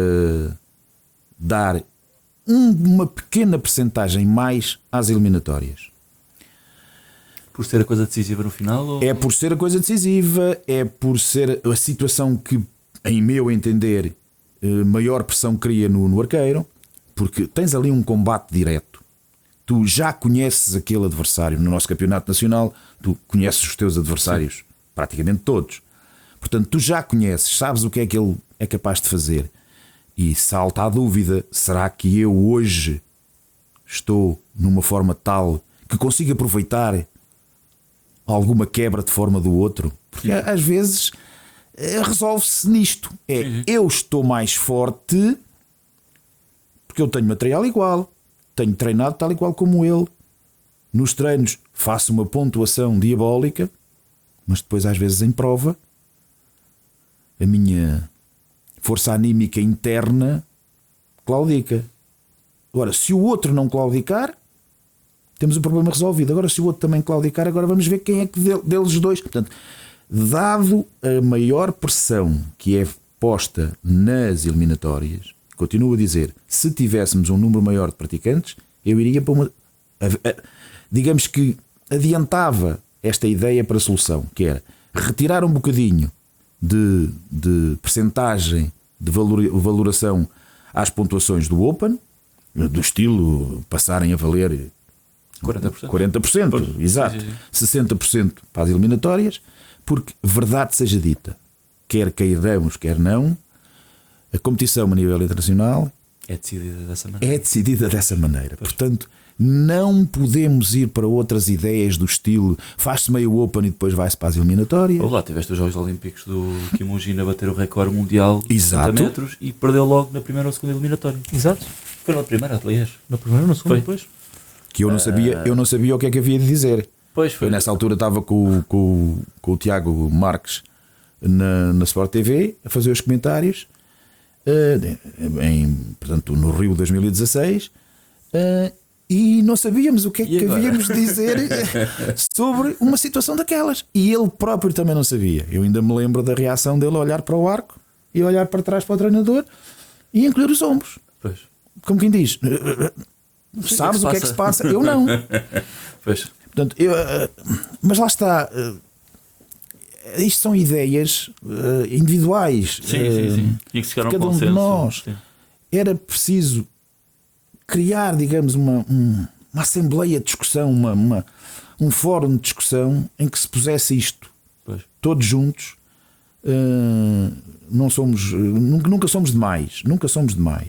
dar uma pequena percentagem mais às eliminatórias. Por ser a coisa decisiva no final? Ou... É por ser a coisa decisiva, é por ser a situação que, em meu entender, maior pressão cria no arqueiro, porque tens ali um combate direto. Tu já conheces aquele adversário. No nosso campeonato nacional, tu conheces os teus adversários, praticamente todos. Portanto, tu já conheces, sabes o que é que ele é capaz de fazer. E salta a dúvida: será que eu hoje estou numa forma tal que consigo aproveitar alguma quebra de forma do outro? Porque às vezes resolve-se nisto. Eu estou mais forte porque eu tenho material igual, tenho treinado tal e qual como ele. Nos treinos faço uma pontuação diabólica, mas depois às vezes em prova a minha força anímica interna claudica. Agora, se o outro não claudicar, temos o problema resolvido. Agora, se o outro também claudicar, agora vamos ver quem é que deles dois. Portanto, dado a maior pressão que é posta nas eliminatórias, continuo a dizer, se tivéssemos um número maior de praticantes, eu iria para uma... digamos que adiantava esta ideia para a solução, que era retirar um bocadinho de percentagem de valoração às pontuações do Open, do estilo passarem a valer 40%, exato, sim. 60% para as eliminatórias, porque, verdade seja dita, quer queiramos, quer não, a competição a nível internacional é decidida dessa maneira. Portanto, não podemos ir para outras ideias do estilo faz-se meio Open e depois vai-se para as eliminatórias. Ou lá tiveste os Jogos Olímpicos do Kim Moon-jin a bater o recorde mundial de 60 Exato. metros e perdeu logo na primeira ou segunda eliminatória. Exato. Foi na primeira, aliás. Na primeira ou na segunda? Foi. Depois. Que eu não sabia o que é que havia de dizer. Pois foi. Eu nessa altura estava com o Tiago Marques na Sport TV a fazer os comentários portanto, no Rio 2016, e não sabíamos o que é que havíamos de dizer sobre uma situação daquelas. E ele próprio também não sabia. Eu ainda me lembro da reação dele a olhar para o arco e a olhar para trás para o treinador e encolher os ombros. Pois. Como quem diz: sabes o que é que se passa? Eu não. Pois. Portanto, mas lá está. Isto são ideias individuais. Sim. E que chegaram a cada um consenso. de nós. Sim. Era preciso criar, digamos, uma assembleia de discussão, um fórum de discussão em que se pusesse isto. Pois. Todos juntos. Nunca somos demais. Nunca somos demais.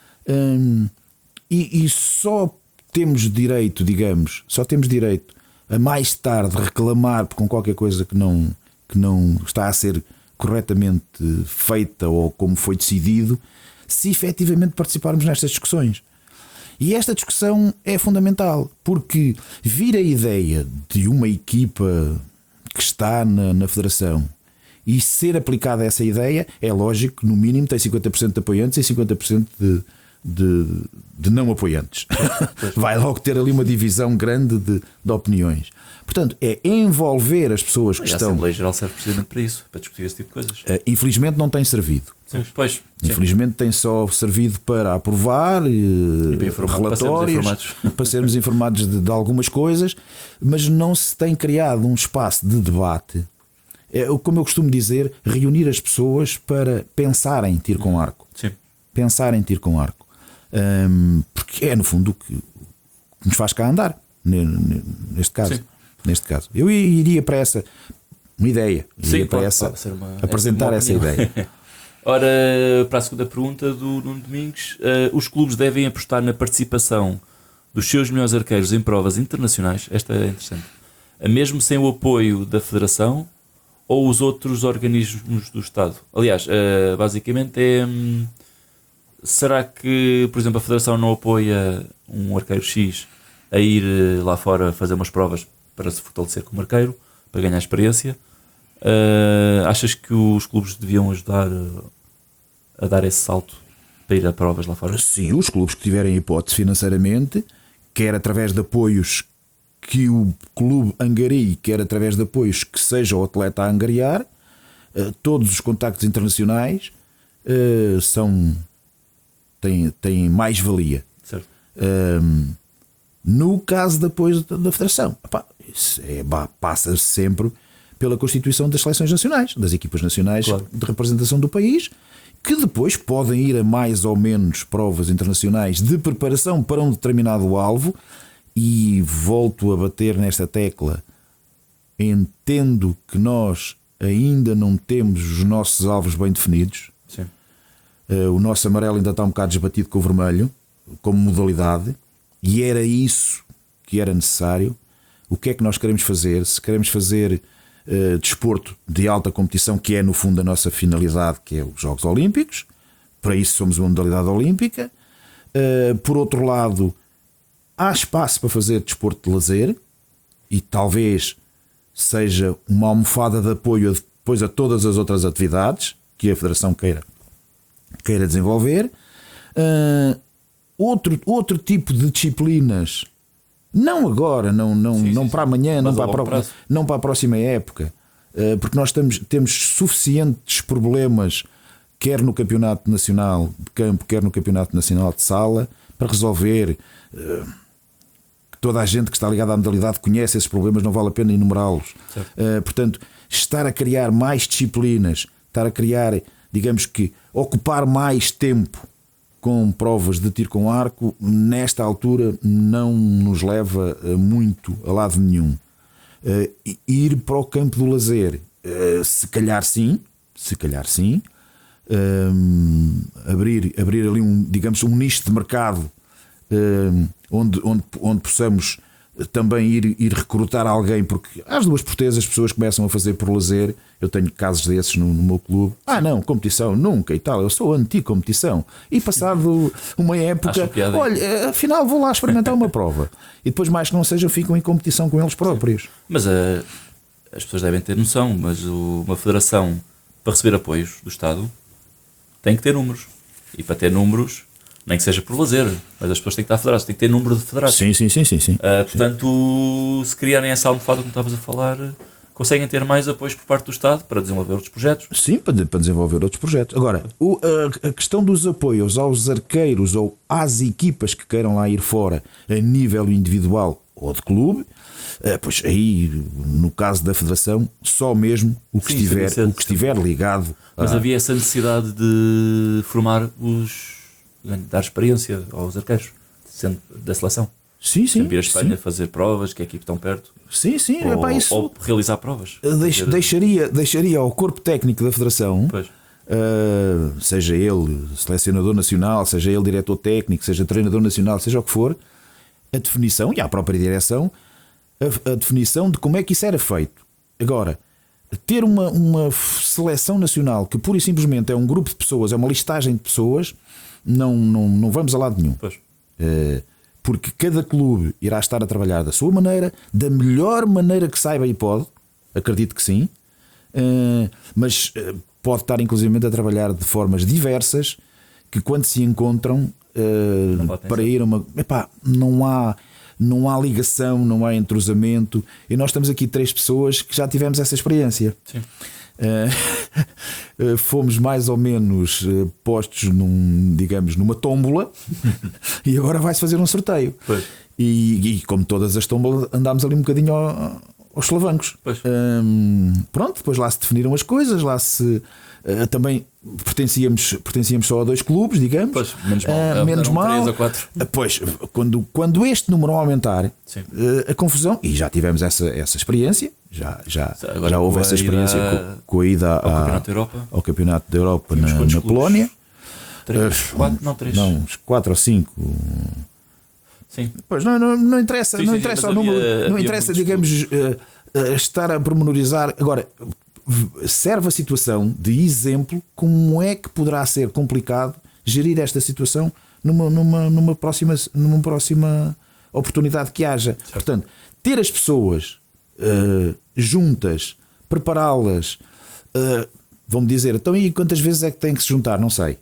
E só temos direito, digamos, a mais tarde reclamar com qualquer coisa que não está a ser corretamente feita ou como foi decidido, se efetivamente participarmos nestas discussões. E esta discussão é fundamental, porque vir a ideia de uma equipa que está na federação e ser aplicada essa ideia, é lógico que no mínimo tem 50% de apoiantes e 50% de não apoiantes. Vai logo ter ali uma divisão grande de opiniões. Portanto, é envolver as pessoas que estão. A Assembleia Geral serve precisamente para isso, para discutir esse tipo de coisas. Infelizmente não tem servido. Sim, pois. Infelizmente tem só servido para aprovar relatórios, para sermos informados de algumas coisas, mas não se tem criado um espaço de debate. Como eu costumo dizer, reunir as pessoas para pensar em tiro com arco. Sim. Pensar em tiro com arco. Porque é no fundo o que nos faz cá andar, neste caso. Sim. Neste caso. Eu iria para essa uma ideia. Sim, para apresentar essa ideia. Ora, para a segunda pergunta do Nuno Domingos, os clubes devem apostar na participação dos seus melhores arqueiros em provas internacionais. Esta é interessante. Mesmo sem o apoio da Federação ou os outros organismos do Estado. Aliás, basicamente é... será que, por exemplo, a Federação não apoia um arqueiro X a ir lá fora fazer umas provas para se fortalecer como arqueiro, para ganhar experiência? Achas que os clubes deviam ajudar a dar esse salto para ir a provas lá fora? Sim, os clubes que tiverem hipótese financeiramente, quer através de apoios que o clube angarie, quer através de apoios que seja o atleta a angariar, todos os contactos internacionais têm mais-valia. Certo. No caso de apoio da Federação, passa sempre pela constituição das seleções nacionais, das equipas nacionais, claro, de representação do país, que depois podem ir a mais ou menos provas internacionais de preparação para um determinado alvo. E volto a bater nesta tecla, entendo que nós ainda não temos os nossos alvos bem definidos. Sim. O nosso amarelo ainda está um bocado desbatido com o vermelho como modalidade, e era isso que era necessário. O que é que nós queremos fazer? Se queremos fazer desporto de alta competição, que é no fundo a nossa finalidade, que é os Jogos Olímpicos, para isso somos uma modalidade olímpica. Por outro lado, há espaço para fazer desporto de lazer, e talvez seja uma almofada de apoio depois a todas as outras atividades que a Federação queira desenvolver. Outro tipo de disciplinas, não agora, não para amanhã, não para a próxima época, porque nós temos suficientes problemas, quer no campeonato nacional de campo, quer no campeonato nacional de sala, para resolver. Toda a gente que está ligada à modalidade conhece esses problemas, não vale a pena enumerá-los. Portanto, estar a criar mais disciplinas, estar a criar, digamos que, ocupar mais tempo com provas de tiro com arco, nesta altura não nos leva muito a lado nenhum. Ir para o campo do lazer, se calhar sim, abrir ali um nicho de mercado, onde possamos também ir recrutar alguém, porque às duas por três as pessoas começam a fazer por lazer. Eu tenho casos desses no meu clube. Não, competição nunca e tal, eu sou anti-competição, e passado uma época, olha, afinal vou lá experimentar uma prova, e depois, mais que não seja, ficam em competição com eles próprios. Sim. Mas as pessoas devem ter noção, mas uma federação, para receber apoios do Estado, tem que ter números, e para ter números, nem que seja por lazer, mas as pessoas têm que estar federadas, têm que ter número de federados. Sim. Portanto, se criarem essa almofada, como estavas a falar, conseguem ter mais apoios por parte do Estado para desenvolver outros projetos. Sim, para desenvolver outros projetos. Agora, a questão dos apoios aos arqueiros ou às equipas que queiram lá ir fora, a nível individual ou de clube, pois aí, no caso da Federação, só mesmo o que estiver ligado. Mas havia essa necessidade de formar dar experiência aos arqueiros da seleção. Sim. Ir a Espanha fazer provas, que a equipe tão perto. Sim. Ou realizar provas. Deixaria ao corpo técnico da Federação, seja ele selecionador nacional, seja ele diretor técnico, seja treinador nacional, seja o que for, a definição, e à própria direção, a definição de como é que isso era feito. Agora, ter uma seleção nacional que pura e simplesmente é um grupo de pessoas, é uma listagem de pessoas, não vamos a lado nenhum. porque cada clube irá estar a trabalhar da sua maneira, da melhor maneira que saiba e pode, acredito que sim, mas pode estar inclusive a trabalhar de formas diversas, que quando se encontram para ir a uma... Epá, não há ligação, não há entrosamento, e nós estamos aqui 3 pessoas que já tivemos essa experiência. Sim. Fomos mais ou menos postos numa tómbola e agora vai-se fazer um sorteio. E como todas as tómbolas, andámos ali um bocadinho aos solavancos. Pronto, depois lá se definiram as coisas, lá se também pertencíamos só a 2 clubes, digamos. Pois, menos mal. 3 ou 4. Pois, quando este número aumentar, a confusão, e já tivemos essa experiência, já houve essa experiência com a ida ao Campeonato da Europa na Polónia. 3, 4, não, 4 ou 5. Sim. Pois não interessa, sim, não interessa o número, não interessa, digamos, estar a pormenorizar. Agora, serve a situação de exemplo como é que poderá ser complicado gerir esta situação numa próxima oportunidade que haja. Certo. Portanto, ter as pessoas juntas, prepará-las, vão-me dizer, então e quantas vezes é que têm que se juntar? Não sei.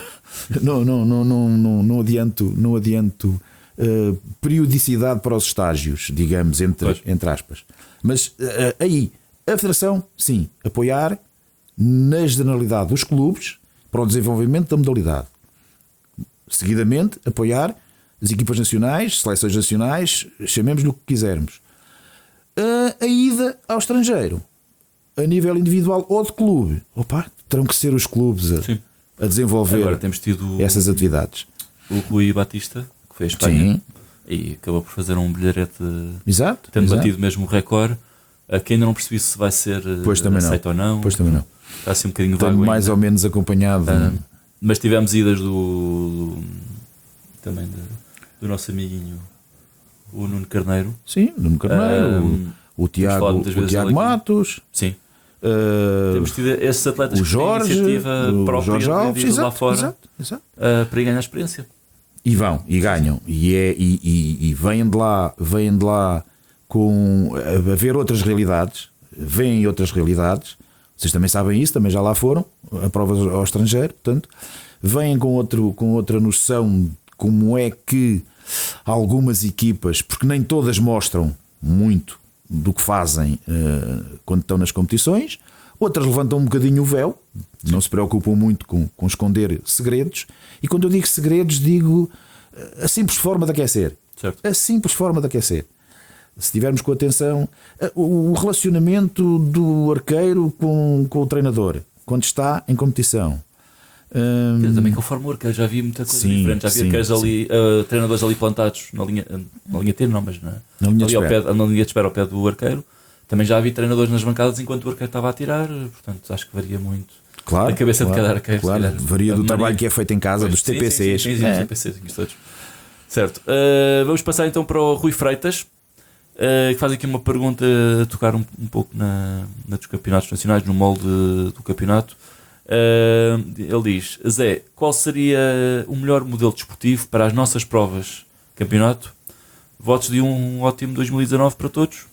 não adianto periodicidade para os estágios, digamos, entre aspas. Mas aí a Federação, sim, apoiar na generalidade dos clubes para o desenvolvimento da modalidade. Seguidamente, apoiar as equipas nacionais, seleções nacionais, chamemos-lhe o que quisermos. A ida ao estrangeiro, a nível individual ou de clube, terão que ser os clubes a desenvolver. Agora temos tido essas atividades. O Rui Batista, que foi a Espanha, sim, e acabou por fazer um bilharete, tendo batido mesmo o recorde. Que ainda não percebi se vai ser aceito ou não. Pois também não. Está assim um bocadinho vago ainda. Mais ou menos acompanhado. Mas tivemos idas também do nosso amiguinho, o Nuno Carneiro. Sim, o Nuno Carneiro, o Tiago Matos. Sim. Temos tido esses atletas o Jorge, que têm iniciativa própria Jorge Alves, lá fora, exato. Para ir ganhar experiência. E vão, e ganham. E vêm de lá com a ver outras realidades, veem outras realidades. Vocês também sabem isso, também já lá foram a provas ao estrangeiro, portanto, vêm com outra noção de como é que algumas equipas, porque nem todas mostram muito do que fazem quando estão nas competições, outras levantam um bocadinho o véu, não se preocupam muito com esconder segredos, e quando eu digo segredos, digo a simples forma de aquecer. Certo. A simples forma de aquecer. Se tivermos com atenção o relacionamento do arqueiro com o treinador quando está em competição. Também conforme o arqueiro, já vi muita coisa diferente. Já vi arqueiros ali, treinadores ali plantados na linha T, não, mas na linha de espera ao pé do arqueiro. Também já vi treinadores nas bancadas enquanto o arqueiro estava a tirar. Portanto, acho que varia muito da cabeça de cada arqueiro. Claro, varia do trabalho que é feito em casa, dos TPCs. Sim, TPCs todos. Certo. Vamos passar então para o Rui Freitas, que faz aqui uma pergunta a tocar um pouco dos campeonatos nacionais, no molde do campeonato. Ele diz: Zé, qual seria o melhor modelo desportivo para as nossas provas campeonato? Votos de um ótimo 2019 para todos.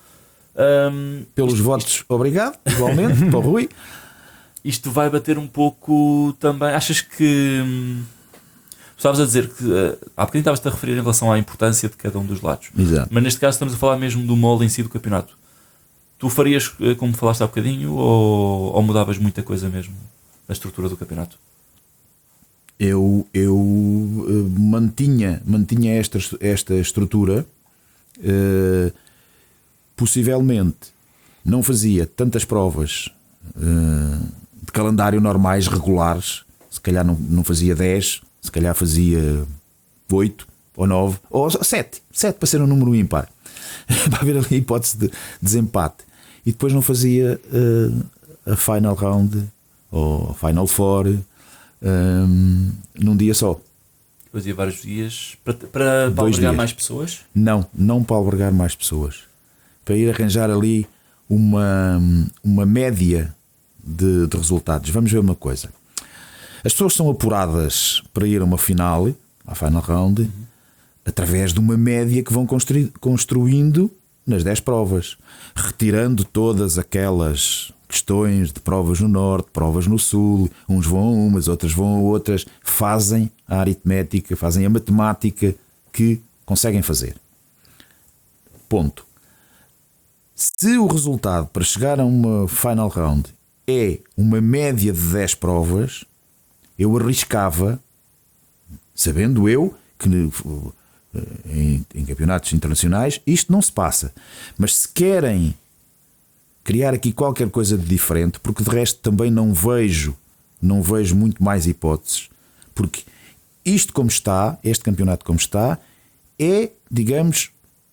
Pelos votos, obrigado, igualmente, para o Rui. Isto vai bater um pouco também. Achas que estavas a dizer que há bocadinho estavas-te a referir em relação à importância de cada um dos lados. Exato. Mas neste caso estamos a falar mesmo do molde em si do campeonato. Tu farias como falaste há bocadinho ou mudavas muita coisa mesmo na estrutura do campeonato? Eu mantinha esta estrutura. Possivelmente não fazia tantas provas de calendário normais, regulares. Se calhar não fazia 10, se calhar fazia 8 ou 9 ou 7 para ser um número ímpar, para haver ali a hipótese de desempate. E depois não fazia a Final Round ou a Final Four num dia só. Fazia vários dias para albergar mais pessoas? Não para albergar mais pessoas, para ir arranjar ali uma média de resultados. Vamos ver uma coisa: as pessoas são apuradas para ir a uma final, à Final Round, através de uma média que vão construindo nas 10 provas, retirando todas aquelas questões de provas no norte, provas no sul, uns vão a umas, outras vão a outras, fazem a aritmética, fazem a matemática que conseguem fazer. Ponto. Se o resultado para chegar a uma final round é uma média de 10 provas, eu arriscava, sabendo eu que em campeonatos internacionais isto não se passa, mas se querem criar aqui qualquer coisa de diferente, porque de resto também não vejo muito mais hipóteses, porque isto como está, este campeonato como está, é, digamos,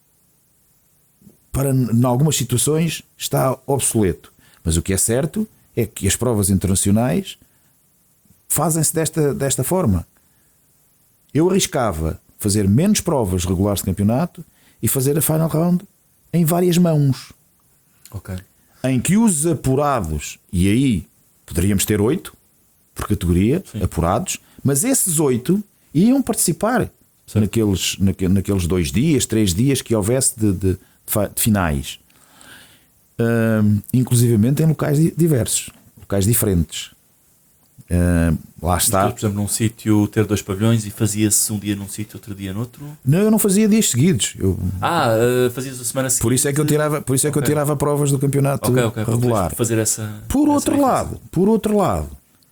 para em algumas situações está obsoleto, mas o que é certo é que as provas internacionais fazem-se desta forma. Eu arriscava fazer menos provas regulares de campeonato e fazer a final round em várias mãos. Ok. Em que os apurados, e aí poderíamos ter 8 por categoria, sim, apurados, mas esses 8 iam participar naqueles 2 dias, 3 dias que houvesse de finais, inclusivamente em locais diversos, locais diferentes. Lá está. Depois, por exemplo, num sítio ter 2 pavilhões e fazia-se um dia num sítio, outro dia noutro? Não, eu não fazia dias seguidos. Fazias a semana seguinte. Por isso é que eu tirava provas do campeonato regular. Fazer essa, por outro lado,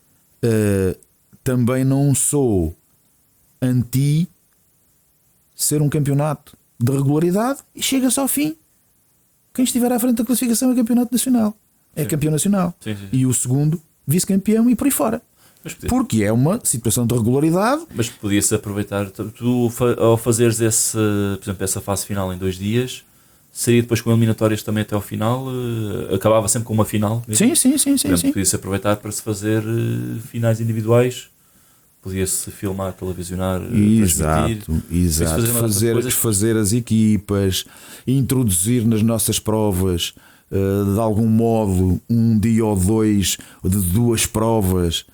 também não sou anti ser um campeonato de regularidade e chega-se ao fim. Quem estiver à frente da classificação é campeonato nacional. É campeão nacional. Sim. E o segundo, vice-campeão e por aí fora. Porque é uma situação de regularidade. Mas podia-se aproveitar. Tu, ao fazeres por exemplo, essa fase final em 2 dias, seria depois com eliminatórias também até ao final? Acabava sempre com uma final mesmo? Sim. Podia-se aproveitar para se fazer finais individuais. Podia-se filmar, televisionar, transmitir. Fazer as equipas, introduzir nas nossas provas, de algum modo, um dia ou 2 de 2 provas,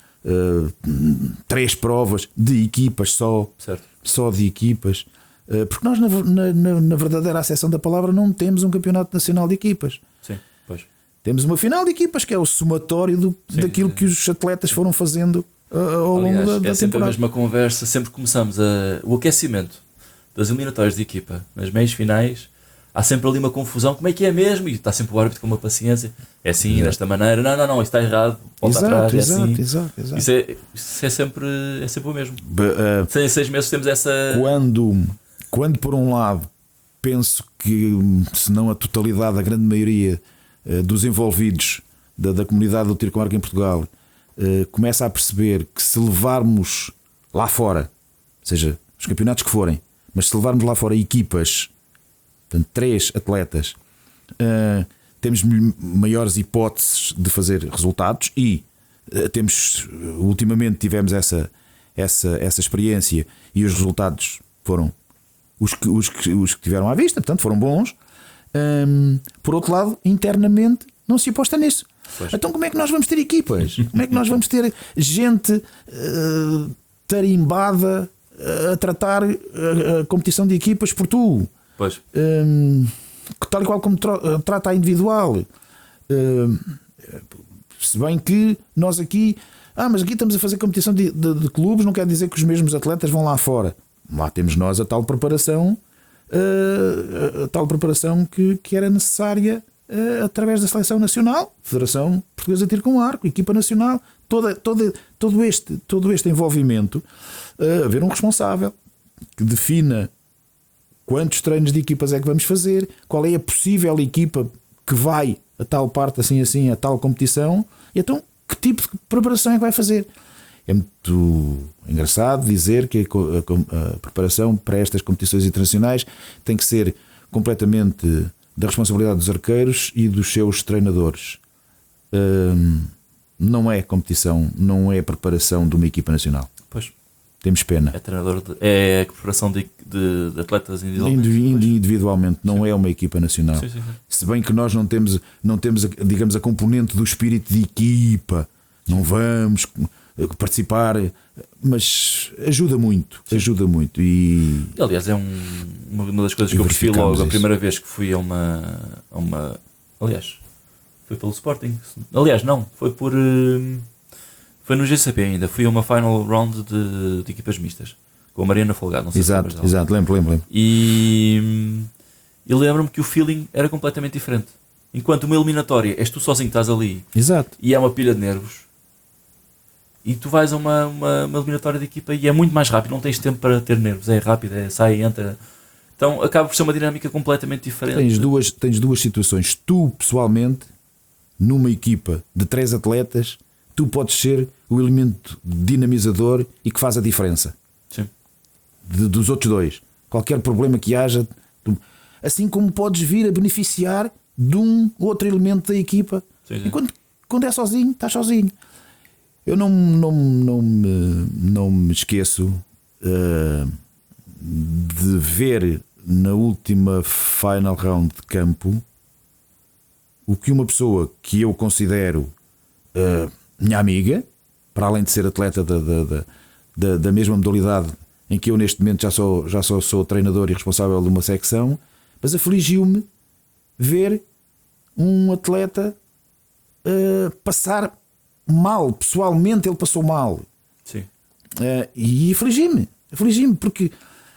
3 provas de equipas só de equipas, porque nós na verdadeira acessão da palavra não temos um campeonato nacional de equipas. Sim, pois. Temos uma final de equipas que é o somatório daquilo que os atletas foram fazendo ao longo da é sempre temporada. A mesma conversa, sempre começamos o aquecimento das eliminatórias de equipa nas meias finais. Há sempre ali uma confusão, como é que é mesmo? E está sempre o árbitro com uma paciência. É assim, desta maneira. Não, isso está errado. Volta atrás, Exato. Isso é sempre o mesmo. Em 6 meses temos essa... Quando por um lado penso que, se não a totalidade, a grande maioria dos envolvidos da comunidade do tiro com arco em Portugal começa a perceber que se levarmos lá fora, seja os campeonatos que forem, mas se levarmos lá fora equipas, portanto 3 atletas, temos maiores hipóteses de fazer resultados e ultimamente tivemos essa experiência e os resultados foram os que tiveram à vista, portanto foram bons. Por outro lado, internamente não se aposta nisso. Pois. Então como é que nós vamos ter equipas? Como é que nós vamos ter gente tarimbada a tratar a competição de equipas por tu? Pois. Tal e qual como trata a individual. Se bem que nós aqui mas aqui estamos a fazer competição de clubes, não quer dizer que os mesmos atletas vão lá fora. Lá temos nós a tal preparação que era necessária através da Seleção Nacional, Federação Portuguesa de Tiro com Arco, Equipa Nacional, todo este envolvimento, haver um responsável que defina quantos treinos de equipas é que vamos fazer, qual é a possível equipa que vai a tal parte assim, a tal competição, e então que tipo de preparação é que vai fazer. É muito engraçado dizer que a preparação para estas competições internacionais tem que ser completamente da responsabilidade dos arqueiros e dos seus treinadores. Não é competição, não é preparação de uma equipa nacional. Pois. Temos pena. É treinador, é a preparação de atletas individualmente, não é uma equipa nacional. Sim. Se bem que nós não temos, digamos, a componente do espírito de equipa. Não vamos participar, mas ajuda muito. E aliás, é uma das coisas que eu percebi logo a primeira vez que fui a uma. Aliás, foi pelo Sporting. Aliás, não, foi foi no GCP ainda. Fui a uma final round de equipas mistas com a Mariana Folgado. Não sei se exato, lembro. E lembro-me que o feeling era completamente diferente. Enquanto uma eliminatória és tu sozinho que estás ali, exato, e é uma pilha de nervos, e tu vais a uma eliminatória de equipa e é muito mais rápido, não tens tempo para ter nervos, é rápido, sai, entra. Então acaba por ser uma dinâmica completamente diferente. Tens duas situações. Tu, pessoalmente, numa equipa de 3 atletas, tu podes ser o elemento dinamizador e que faz a diferença. Sim. Dos outros 2. Qualquer problema que haja, assim como podes vir a beneficiar de um outro elemento da equipa. Sim. E quando é sozinho, estás sozinho. Eu não me esqueço de ver na última final round de campo o que uma pessoa que eu considero minha amiga, para além de ser atleta da mesma modalidade em que eu neste momento já sou treinador e responsável de uma secção, mas afligiu-me ver um atleta passar mal, pessoalmente ele passou mal. Sim. E afligi-me porque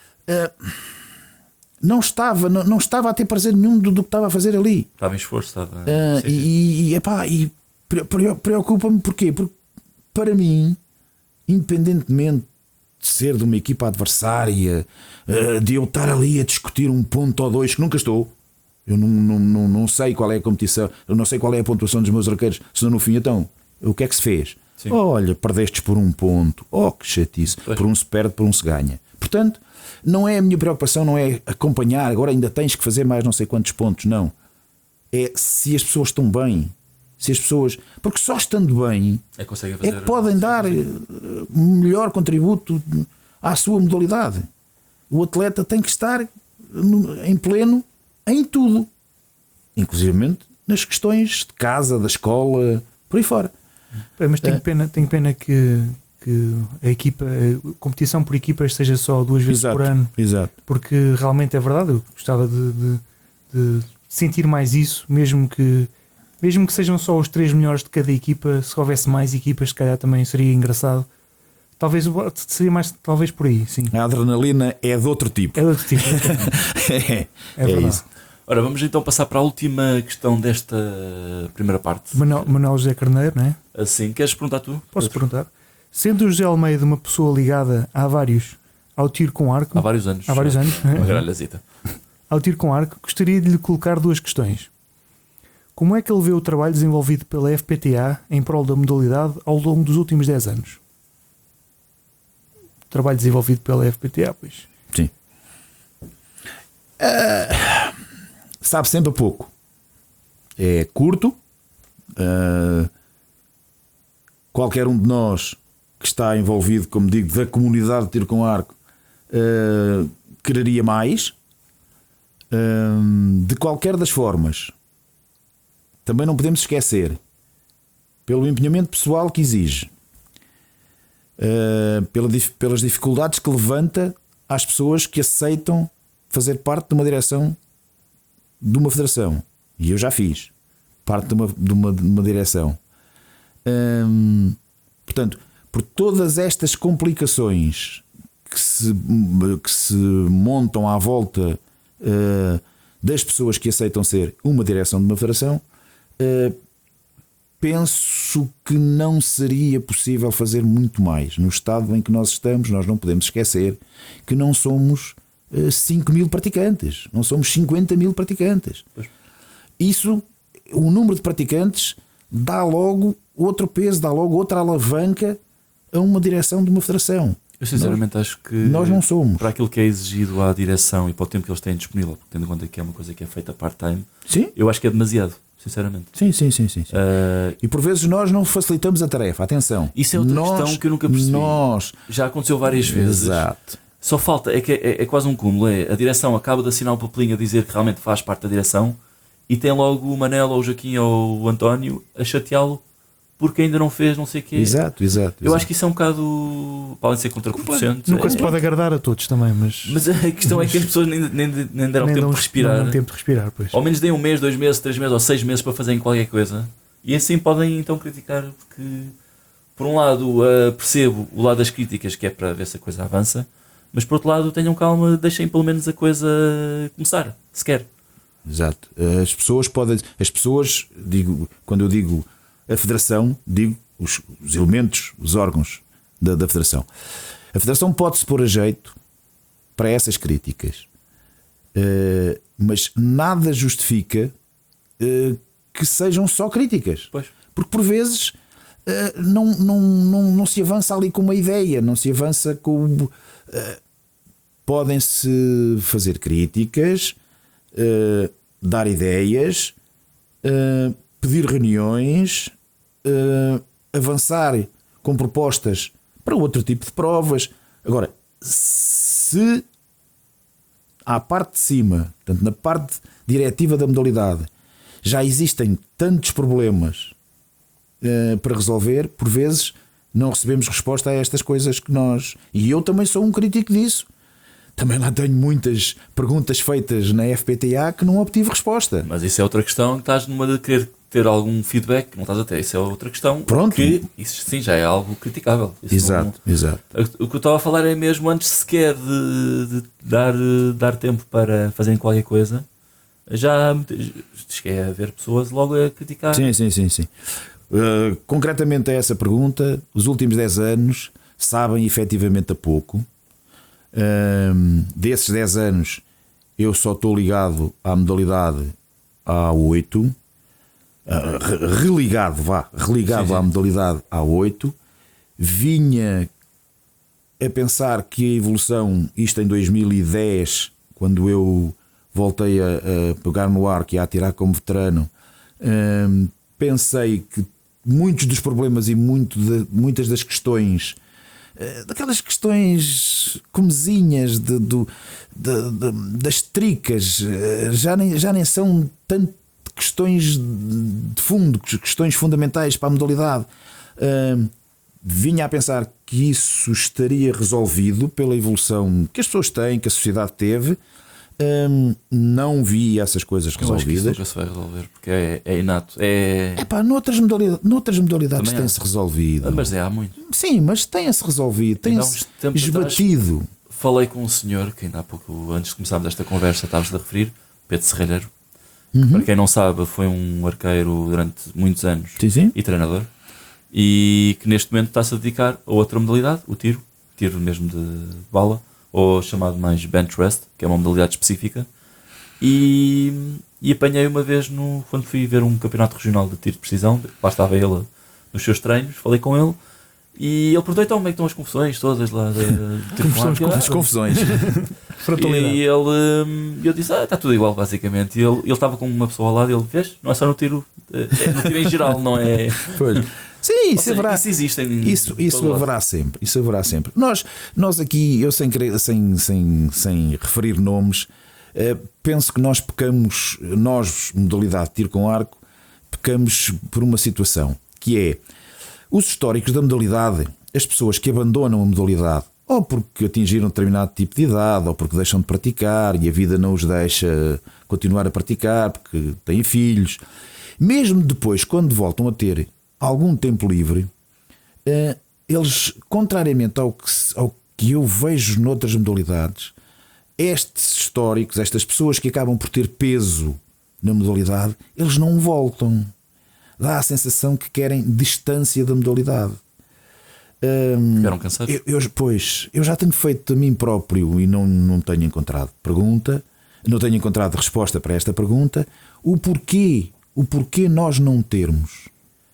não estava a ter prazer nenhum do que estava a fazer ali. Estava em esforço, estava. E preocupa-me porquê? Porque para mim, independentemente de ser de uma equipa adversária, de eu estar ali a discutir um ponto ou dois, que nunca estou. Eu não sei qual é a competição, eu não sei qual é a pontuação dos meus arqueiros, senão no fim, então, o que é que se fez? Sim. Olha, perdestes por um ponto, que chatice, pois. por um se perde, por um se ganha. Portanto, não é a minha preocupação, não é acompanhar, agora ainda tens que fazer mais não sei quantos pontos, não. É se as pessoas estão bem, porque só estando bem é que podem dar melhor contributo à sua modalidade. O atleta tem que estar em pleno em tudo, inclusivamente nas questões de casa, da escola, por aí fora. Mas tenho pena que a equipa, a competição por equipas seja só 2 vezes por ano. Exato. Porque realmente é verdade, eu gostava de sentir mais isso, mesmo que sejam só os 3 melhores de cada equipa. Se houvesse mais equipas, se calhar também seria engraçado. Talvez seria mais por aí, sim. A adrenalina é de outro tipo. É de outro tipo. É isso. Ora, vamos então passar para a última questão desta primeira parte. Manuel José Carneiro, não é? Assim, queres perguntar tu? Posso perguntar? Sendo o José Almeida uma pessoa ligada ao tiro com arco... Há vários anos. Uma gralhazita. Ao tiro com arco, gostaria de lhe colocar 2 questões. Como é que ele vê o trabalho desenvolvido pela FPTA em prol da modalidade ao longo dos últimos 10 anos? Trabalho desenvolvido pela FPTA, pois. Sim. Sabe sempre a pouco. É curto. Qualquer um de nós que está envolvido, como digo, da comunidade de tiro com arco, quereria mais. De qualquer das formas, também não podemos esquecer, pelo empenhamento pessoal que exige, pelas dificuldades que levanta às pessoas que aceitam fazer parte de uma direção de uma federação, e eu já fiz parte de uma direção. Portanto, por todas estas complicações que se montam à volta das pessoas que aceitam ser uma direção de uma federação, penso que não seria possível fazer muito mais. No estado em que nós estamos, nós não podemos esquecer que não somos 5.000 praticantes, não somos 50.000 praticantes. Isso, o número de praticantes dá logo outro peso, dá logo outra alavanca a uma direção de uma federação. Eu sinceramente acho que nós não somos. Para aquilo que é exigido à direção e para o tempo que eles têm disponível, tendo em conta que é uma coisa que é feita part-time, sim, eu acho que é demasiado, sinceramente. Sim. E por vezes nós não facilitamos a tarefa. Atenção. Isso é outra questão que eu nunca percebi. Já aconteceu várias vezes. Exato. Só falta, é quase um cúmulo. A direção acaba de assinar um papelinho a dizer que realmente faz parte da direção e tem logo o Manel ou o Joaquim ou o António a chateá-lo porque ainda não fez não sei o quê. Exato. Eu acho que isso é um bocado, podem ser contraproducente. Nunca se pode agradar a todos também, mas a questão é que as pessoas nem deram tempo de respirar. Não dão tempo de respirar, pois. Ao menos deem 1 mês, 2 meses, 3 meses ou 6 meses para fazerem qualquer coisa. E assim podem então criticar, porque por um lado percebo o lado das críticas, que é para ver se a coisa avança, mas por outro lado tenham calma, deixem pelo menos a coisa começar, sequer. Exato. As pessoas, quando eu digo a Federação, digo os elementos, os órgãos da Federação. A Federação pode-se pôr a jeito para essas críticas, mas nada justifica que sejam só críticas. Pois. Porque por vezes não se avança ali com uma ideia, não se avança com. Podem-se fazer críticas, dar ideias, pedir reuniões, avançar com propostas para outro tipo de provas. Agora, se à parte de cima, portanto, na parte diretiva da modalidade, já existem tantos problemas para resolver, por vezes não recebemos resposta a estas coisas que nós... E eu também sou um crítico disso. Também lá tenho muitas perguntas feitas na FPTA que não obtive resposta. Mas isso é outra questão, estás numa de querer ter algum feedback que não estás a ter. Isso é outra questão. Pronto. Que isso sim já é algo criticável. Isso Exato. O que eu estava a falar é mesmo antes sequer de dar tempo para fazerem qualquer coisa. Já cheguei a ver pessoas logo a criticar. Sim. Concretamente a essa pergunta, os últimos 10 anos sabem efetivamente a pouco. Desses 10 anos eu só estou ligado à modalidade há 8, religado sim. À modalidade há 8. Vinha a pensar que a evolução, isto em 2010, quando eu voltei a pegar no arco e a atirar como veterano, pensei que muitos dos problemas e muitas das questões, daquelas questões comezinhas das tricas, já nem são tanto questões de fundo, questões fundamentais para a modalidade. Vinha a pensar que isso estaria resolvido pela evolução que as pessoas têm, que a sociedade teve. Não vi essas coisas resolvidas. Eu acho que isso nunca se vai resolver, porque é inato. Noutras modalidades tem-se resolvido. Mas há muito. Sim, mas tem-se resolvido, tem-se esbatido. Falei com um senhor que ainda há pouco, antes de começarmos esta conversa, estavas a referir, Pedro Serralheiro. Para quem não sabe, foi um arqueiro durante muitos anos e treinador, e que neste momento está-se a dedicar a outra modalidade, o tiro mesmo de bala, ou chamado mais bench rest, que é uma modalidade específica, e apanhei uma vez quando fui ver um campeonato regional de tiro de precisão. Lá estava ele nos seus treinos, falei com ele e ele perguntou então como é que estão as confusões todas lá as confusões. E eu disse, está tudo igual basicamente. E ele estava com uma pessoa ao lado e ele fez, não é só no tiro, é no tiro em geral, não é? Pois. Sim, isso existe. Isso haverá sempre. Nós aqui, eu sem referir nomes, penso que nós pecamos, modalidade de tiro com arco, pecamos por uma situação, que é os históricos da modalidade, as pessoas que abandonam a modalidade, ou porque atingiram determinado tipo de idade, ou porque deixam de praticar e a vida não os deixa continuar a praticar, porque têm filhos. Mesmo depois, quando voltam a ter algum tempo livre, eles, contrariamente ao que eu vejo noutras modalidades, estes históricos, estas pessoas que acabam por ter peso na modalidade, eles não voltam. Dá a sensação que querem distância da modalidade. Ficaram cansados? Eu já tenho feito a mim próprio e não tenho encontrado resposta para esta pergunta. O porquê nós não termos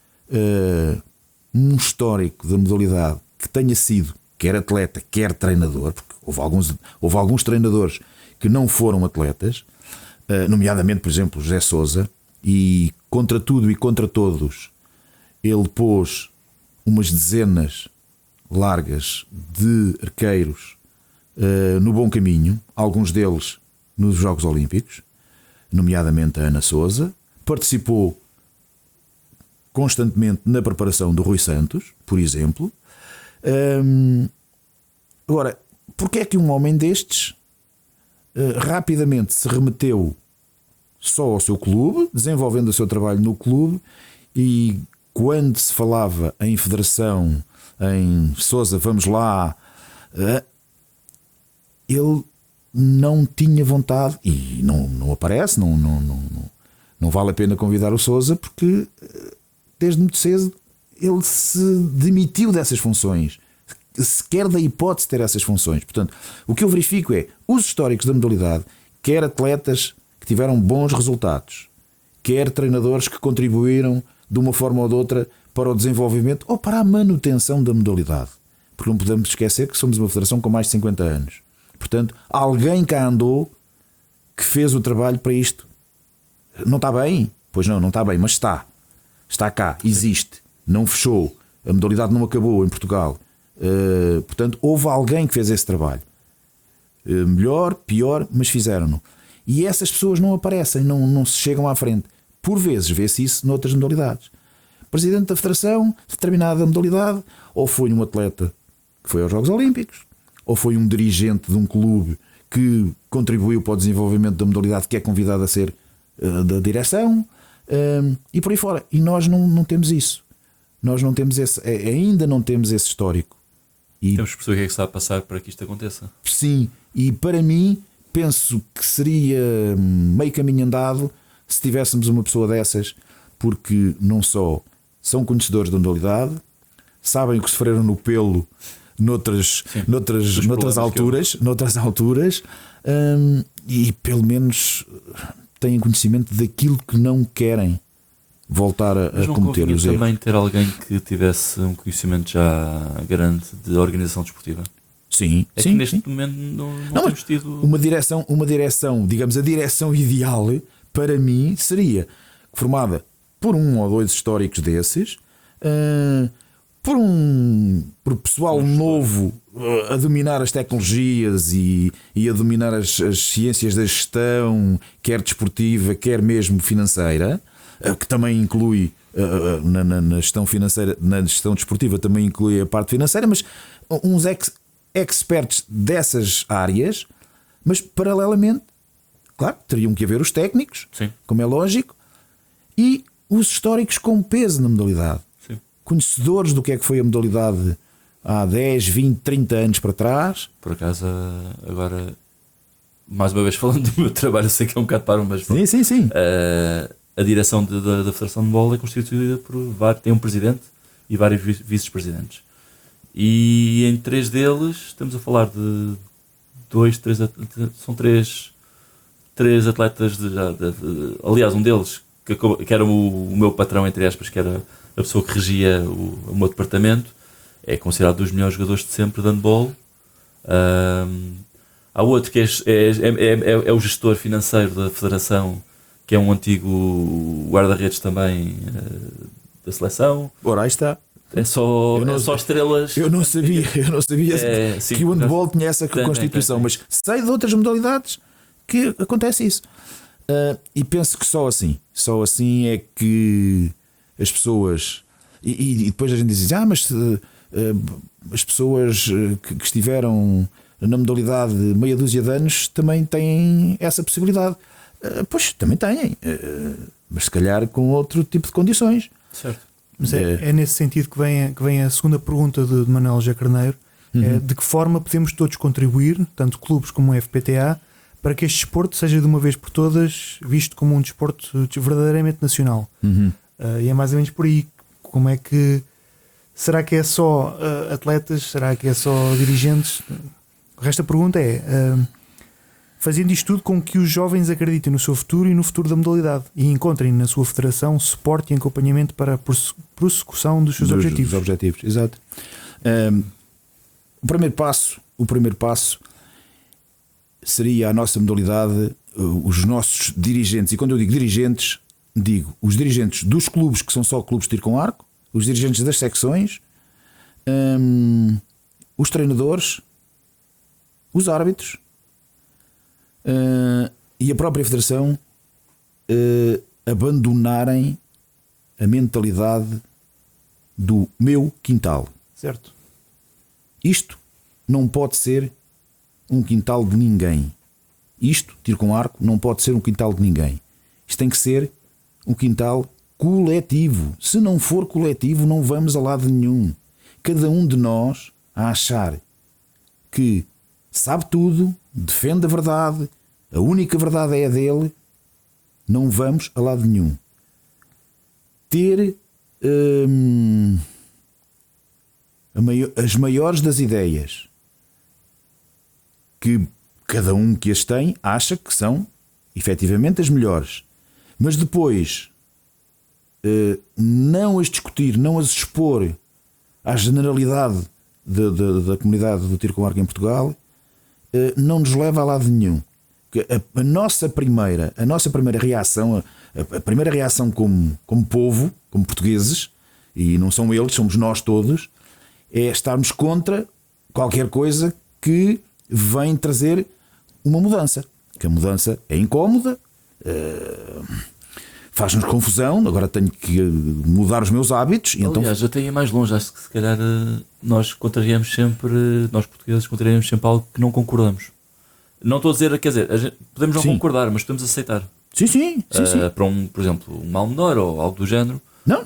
um histórico da modalidade que tenha sido quer atleta, quer treinador, porque houve alguns treinadores que não foram atletas, nomeadamente, por exemplo, José Sousa, e contra tudo e contra todos ele pôs umas dezenas largas de arqueiros no bom caminho, alguns deles nos Jogos Olímpicos, nomeadamente a Ana Sousa, participou constantemente na preparação do Rui Santos, por exemplo. Agora, porque é que um homem destes rapidamente se remeteu só ao seu clube, desenvolvendo o seu trabalho no clube, e quando se falava em federação, em Sousa, vamos lá, ele não tinha vontade, e não aparece, não vale a pena convidar o Sousa, porque desde muito cedo ele se demitiu dessas funções, sequer da hipótese de ter essas funções. Portanto, o que eu verifico é os históricos da modalidade, quer atletas que tiveram bons resultados, quer treinadores que contribuíram de uma forma ou de outra para o desenvolvimento ou para a manutenção da modalidade, porque não podemos esquecer que somos uma federação com mais de 50 anos. Portanto, alguém cá andou que fez o trabalho para isto. Não está bem? Pois não está bem, mas está cá, existe, não fechou, a modalidade não acabou em Portugal. Portanto, houve alguém que fez esse trabalho, melhor, pior, mas fizeram-no, e essas pessoas não aparecem, não se chegam à frente. Por vezes vê-se isso noutras modalidades. Presidente da federação, determinada modalidade, ou foi um atleta que foi aos Jogos Olímpicos, ou foi um dirigente de um clube que contribuiu para o desenvolvimento da modalidade, que é convidado a ser da direção, e por aí fora. E nós não temos isso. Nós não temos ainda não temos esse histórico. E temos que perceber o que é que está a passar para que isto aconteça. Sim, e para mim penso que seria meio caminho andado se tivéssemos uma pessoa dessas, porque não só são conhecedores da modalidade, sabem o que sofreram no pelo noutras alturas, e pelo menos têm conhecimento daquilo que não querem voltar a cometer os erros. Também ter alguém que tivesse um conhecimento já grande de organização desportiva. Sim, que neste momento não temos tido uma direção, digamos, a direção ideal para mim seria formada por um ou dois históricos desses, por pessoal novo a dominar as tecnologias e a dominar as ciências da gestão, quer desportiva, quer mesmo financeira, que também inclui na gestão financeira, na gestão desportiva também inclui a parte financeira, mas uns experts dessas áreas, mas paralelamente, claro, teriam que haver os técnicos, sim, como é lógico, e os históricos com peso na modalidade, sim, conhecedores do que é que foi a modalidade há 10, 20, 30 anos para trás. Por acaso, agora, mais uma vez falando do meu trabalho, eu sei que é um bocado para mas sim. A direção da Federação de Bola é constituída por tem um presidente e vários vice-presidentes. E em 3 deles estamos a falar de 3 atletas aliás, um deles que era o meu patrão, entre aspas, que era a pessoa que regia o meu departamento, é considerado um dos melhores jogadores de sempre de handball. Há outro que é o gestor financeiro da federação, que é um antigo guarda-redes também da seleção. Ora, aí está. É só estrelas. Eu não sabia que o handball tinha essa constituição, mas sei de outras modalidades que acontece isso. E penso que só assim é que as pessoas, e depois a gente diz, mas as pessoas que estiveram na modalidade meia dúzia de anos também têm essa possibilidade. Pois também têm, mas se calhar com outro tipo de condições. Certo. Mas é nesse sentido que vem a segunda pergunta de Manuel José Carneiro. De que forma podemos todos contribuir, tanto clubes como o FPTA, para que este desporto seja de uma vez por todas visto como um desporto verdadeiramente nacional? E é mais ou menos por aí. Como é que... Será que é só atletas? Será que é só dirigentes? O resto da pergunta é... fazendo isto tudo com que os jovens acreditem no seu futuro e no futuro da modalidade e encontrem na sua federação suporte e acompanhamento para a prossecução dos seus objetivos. Dos objetivos, exato. O primeiro passo seria a nossa modalidade, os nossos dirigentes, e quando eu digo dirigentes, digo os dirigentes dos clubes que são só clubes de tiro com arco, os dirigentes das secções, os treinadores, os árbitros, e a própria federação abandonarem a mentalidade do meu quintal. Certo. Isto não pode ser um quintal de ninguém. Isto, tiro com arco, não pode ser um quintal de ninguém. Isto tem que ser um quintal coletivo. Se não for coletivo, não vamos a lado nenhum. Cada um de nós a achar que sabe tudo, defende a verdade, a única verdade é a dele, não vamos a lado nenhum. Ter as maiores das ideias, que cada um que as tem acha que são efetivamente as melhores, mas depois não as discutir, não as expor à generalidade da comunidade do tiro com arco em Portugal, não nos leva a lado nenhum. A nossa primeira reação, a primeira reação como povo, como portugueses, e não são eles, somos nós todos, é estarmos contra qualquer coisa que vem trazer uma mudança. Que a mudança é incómoda, faz-nos confusão, agora tenho que mudar os meus hábitos. E aliás, então... até ir mais longe, acho que se calhar nós contrariamos sempre, nós portugueses contrariamos sempre algo que não concordamos. Não estou a dizer, quer dizer, podemos não concordar, mas podemos aceitar. Sim. Para por exemplo, um mal menor ou algo do género. Não,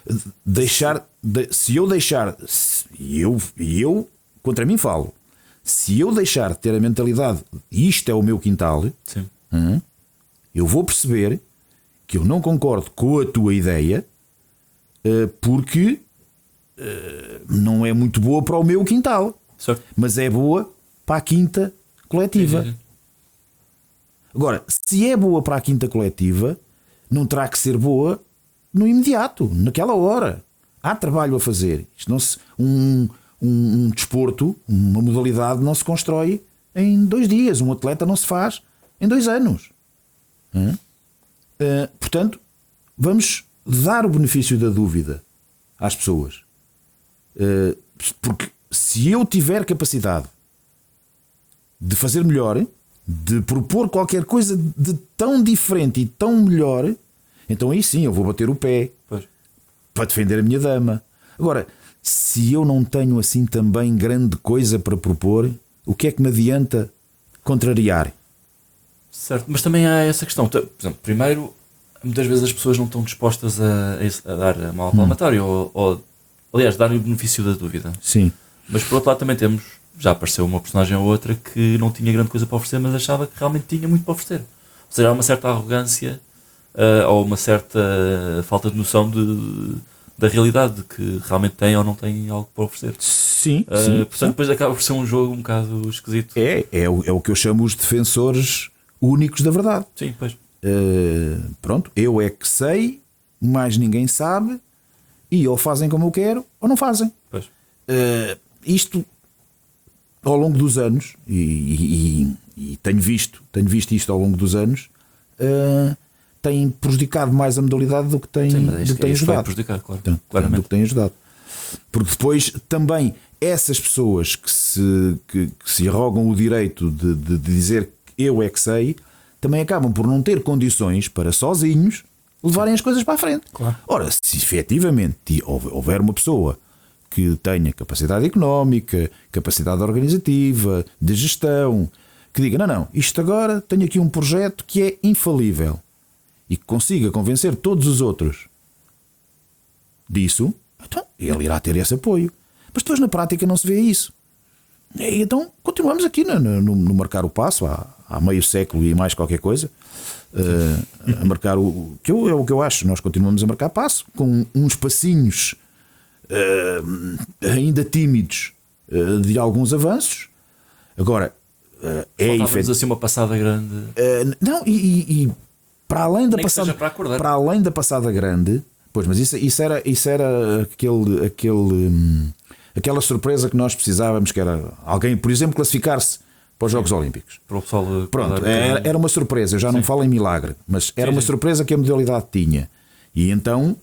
se eu deixar, eu contra mim falo, se eu deixar de ter a mentalidade, isto é o meu quintal, sim, eu vou perceber que eu não concordo com a tua ideia, porque não é muito boa para o meu quintal, certo, mas é boa para a quinta coletiva. Sim. Agora, se é boa para a quinta coletiva, não terá que ser boa no imediato, naquela hora. Há trabalho a fazer. Isto não se, um desporto, uma modalidade não se constrói em 2 dias. Um atleta não se faz em 2 anos. Portanto, vamos dar o benefício da dúvida às pessoas. Porque se eu tiver capacidade de fazer melhor, de propor qualquer coisa de tão diferente e tão melhor, então aí sim eu vou bater o pé para defender a minha dama. Agora, se eu não tenho assim também grande coisa para propor, o que é que me adianta contrariar? Certo, mas também há essa questão. Por exemplo, primeiro, muitas vezes as pessoas não estão dispostas a dar a mão à palmatória ou aliás, dar o benefício da dúvida. Sim. Mas por outro lado também temos, já apareceu uma personagem ou outra que não tinha grande coisa para oferecer, mas achava que realmente tinha muito para oferecer. Ou seja, há uma certa arrogância ou uma certa falta de noção da realidade, de que realmente tem ou não tem algo para oferecer. Sim. Portanto, depois acaba por ser um jogo um bocado esquisito. É o que eu chamo os defensores únicos da verdade. Sim, pois. Pronto, eu é que sei, mais ninguém sabe, e ou fazem como eu quero ou não fazem. Pois. Isto ao longo dos anos, e tenho visto isto ao longo dos anos, tem prejudicado mais a modalidade do que tem, do que tem ajudado. Prejudicar, claro. Claramente. Do que tem ajudado. Porque depois também essas pessoas que se arrogam o direito de dizer que eu é que sei, também acabam por não ter condições para sozinhos levarem as coisas para a frente. Claro. Ora, se efetivamente houver uma pessoa que tenha capacidade económica, capacidade organizativa, de gestão, que diga, não, isto agora tenho aqui um projeto que é infalível e que consiga convencer todos os outros disso, então ele irá ter esse apoio. Mas depois na prática não se vê isso. E então continuamos aqui no marcar o passo há meio século e mais qualquer coisa, a marcar o que eu acho. Nós continuamos a marcar passo com uns passinhos ainda tímidos de alguns avanços. Agora Faltava-nos assim uma passada grande. Não, e para além da passada, para além da passada grande, pois, mas isso era aquela surpresa que nós precisávamos, que era alguém, por exemplo, classificar-se para os Jogos Olímpicos. Para o pessoal. Pronto, era uma surpresa. Eu já não falo em milagre, mas era uma surpresa que a modalidade tinha. E então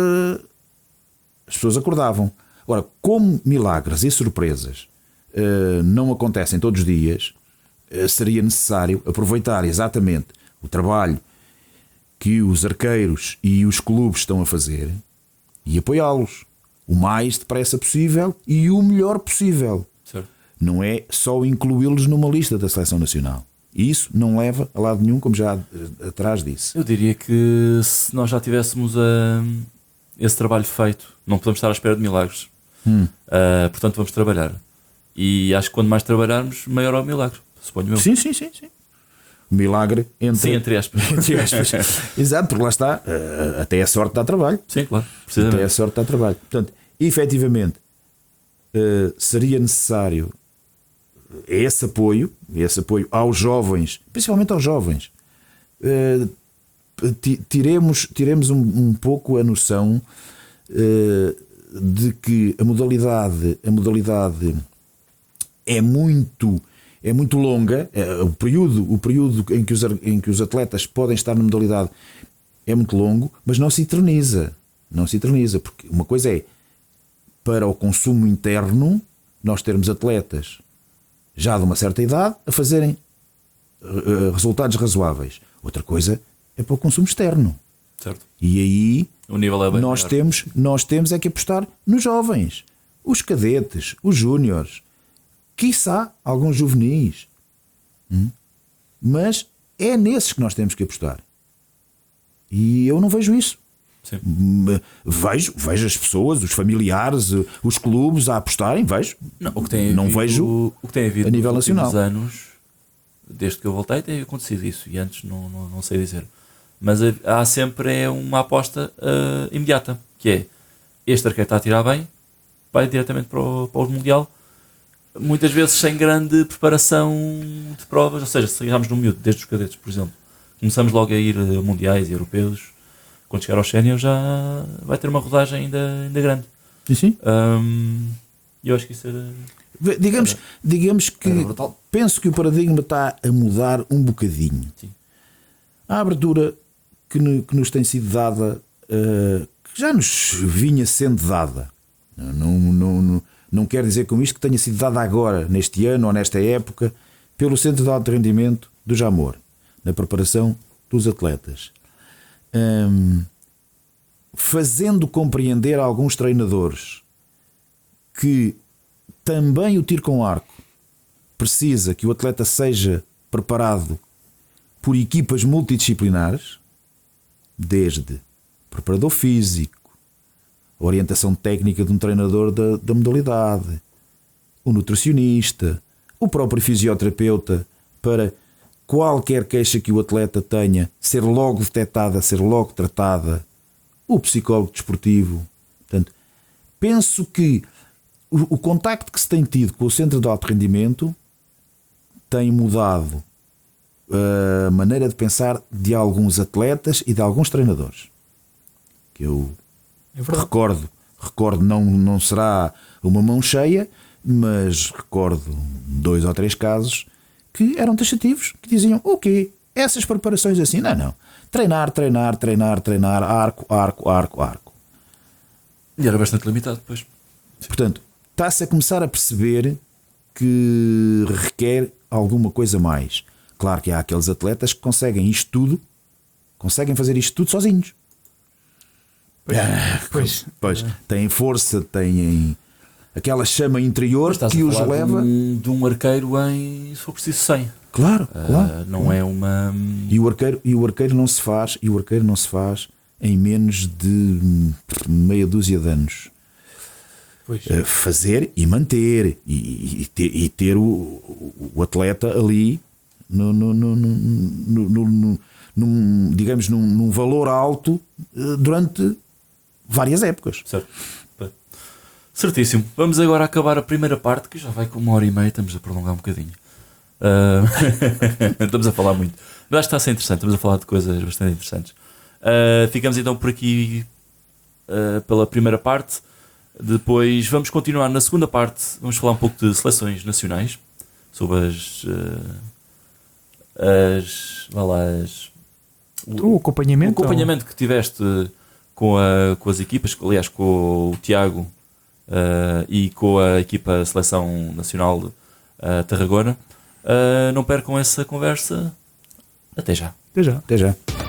as pessoas acordavam. Agora, como milagres e surpresas não acontecem todos os dias, seria necessário aproveitar exatamente o trabalho que os arqueiros e os clubes estão a fazer e apoiá-los o mais depressa possível e o melhor possível. Certo. Não é só incluí-los numa lista da seleção nacional. Isso não leva a lado nenhum, como já atrás disse. Eu diria que se nós já tivéssemos esse trabalho feito, não podemos estar à espera de milagres. Portanto, vamos trabalhar. E acho que quando mais trabalharmos, maior é o milagre. Suponho eu. Sim. O milagre Sim, entre aspas. entre aspas. Exato, porque lá está, até a sorte dá trabalho. Sim, claro. Até a sorte dá trabalho. Portanto, efetivamente, seria necessário esse apoio aos jovens, principalmente aos jovens. Tiremos um pouco a noção de que a modalidade é muito longa. O período em que os atletas podem estar na modalidade é muito longo, mas não se eterniza, porque uma coisa é para o consumo interno nós termos atletas já de uma certa idade a fazerem resultados razoáveis. Outra coisa é para o consumo externo. Certo. E aí o nível é bem nós temos é que apostar nos jovens, os cadetes, os júniores, quiçá alguns juvenis. Mas é nesses que nós temos que apostar. E eu não vejo isso. Sim. Vejo as pessoas, os familiares, os clubes a apostarem, vejo. O que tem havido a nível nos nacional. últimos anos, desde que eu voltei, tem acontecido isso. E antes não sei dizer. Mas há sempre uma aposta imediata, que é este arqueiro está a tirar bem, vai diretamente para o Mundial, muitas vezes sem grande preparação de provas. Ou seja, se chegarmos no miúdo, desde os cadetes, por exemplo, começamos logo a ir a mundiais e europeus. Quando chegar ao sénior já vai ter uma rodagem ainda grande. Sim. Eu acho que isso era... Digamos que penso que o paradigma está a mudar um bocadinho. Sim. A abertura que nos tem sido dada, que já nos vinha sendo dada, não quer dizer com isto que tenha sido dada agora, neste ano ou nesta época, pelo Centro de Alto Rendimento do Jamor, na preparação dos atletas. Fazendo compreender a alguns treinadores que também o tiro com arco precisa que o atleta seja preparado por equipas multidisciplinares, desde preparador físico, orientação técnica de um treinador da modalidade, o nutricionista, o próprio fisioterapeuta, para qualquer queixa que o atleta tenha ser logo detectada, ser logo tratada, o psicólogo desportivo. Portanto, penso que o contacto que se tem tido com o Centro de Alto Rendimento tem mudado a maneira de pensar de alguns atletas e de alguns treinadores. Que eu recordo não será uma mão cheia, mas recordo 2 ou 3 casos que eram taxativos, que diziam o quê? Essas preparações assim? Não. Treinar, arco. E era bastante limitado depois. Portanto, está-se a começar a perceber que requer alguma coisa mais. Claro que há aqueles atletas que conseguem fazer isto tudo sozinhos. Pois. Têm força, têm aquela chama interior que os leva. De um arqueiro se for preciso 100. Claro. Não é uma. E o arqueiro não se faz em menos de meia dúzia de anos. Fazer e manter e ter o atleta ali digamos num valor alto durante várias épocas. Certo. Certíssimo. Vamos agora acabar a primeira parte, que já vai com 1h30, estamos a prolongar um bocadinho. Estamos a falar muito, mas acho que está a ser interessante. Estamos a falar de coisas bastante interessantes. Ficamos então por aqui pela primeira parte. Depois vamos continuar na segunda parte. Vamos falar um pouco de seleções nacionais, sobre o acompanhamento que tiveste com as equipas, aliás, com o Tiago e com a equipa Seleção Nacional Tarragona. Não percam essa conversa. Até já. Até já.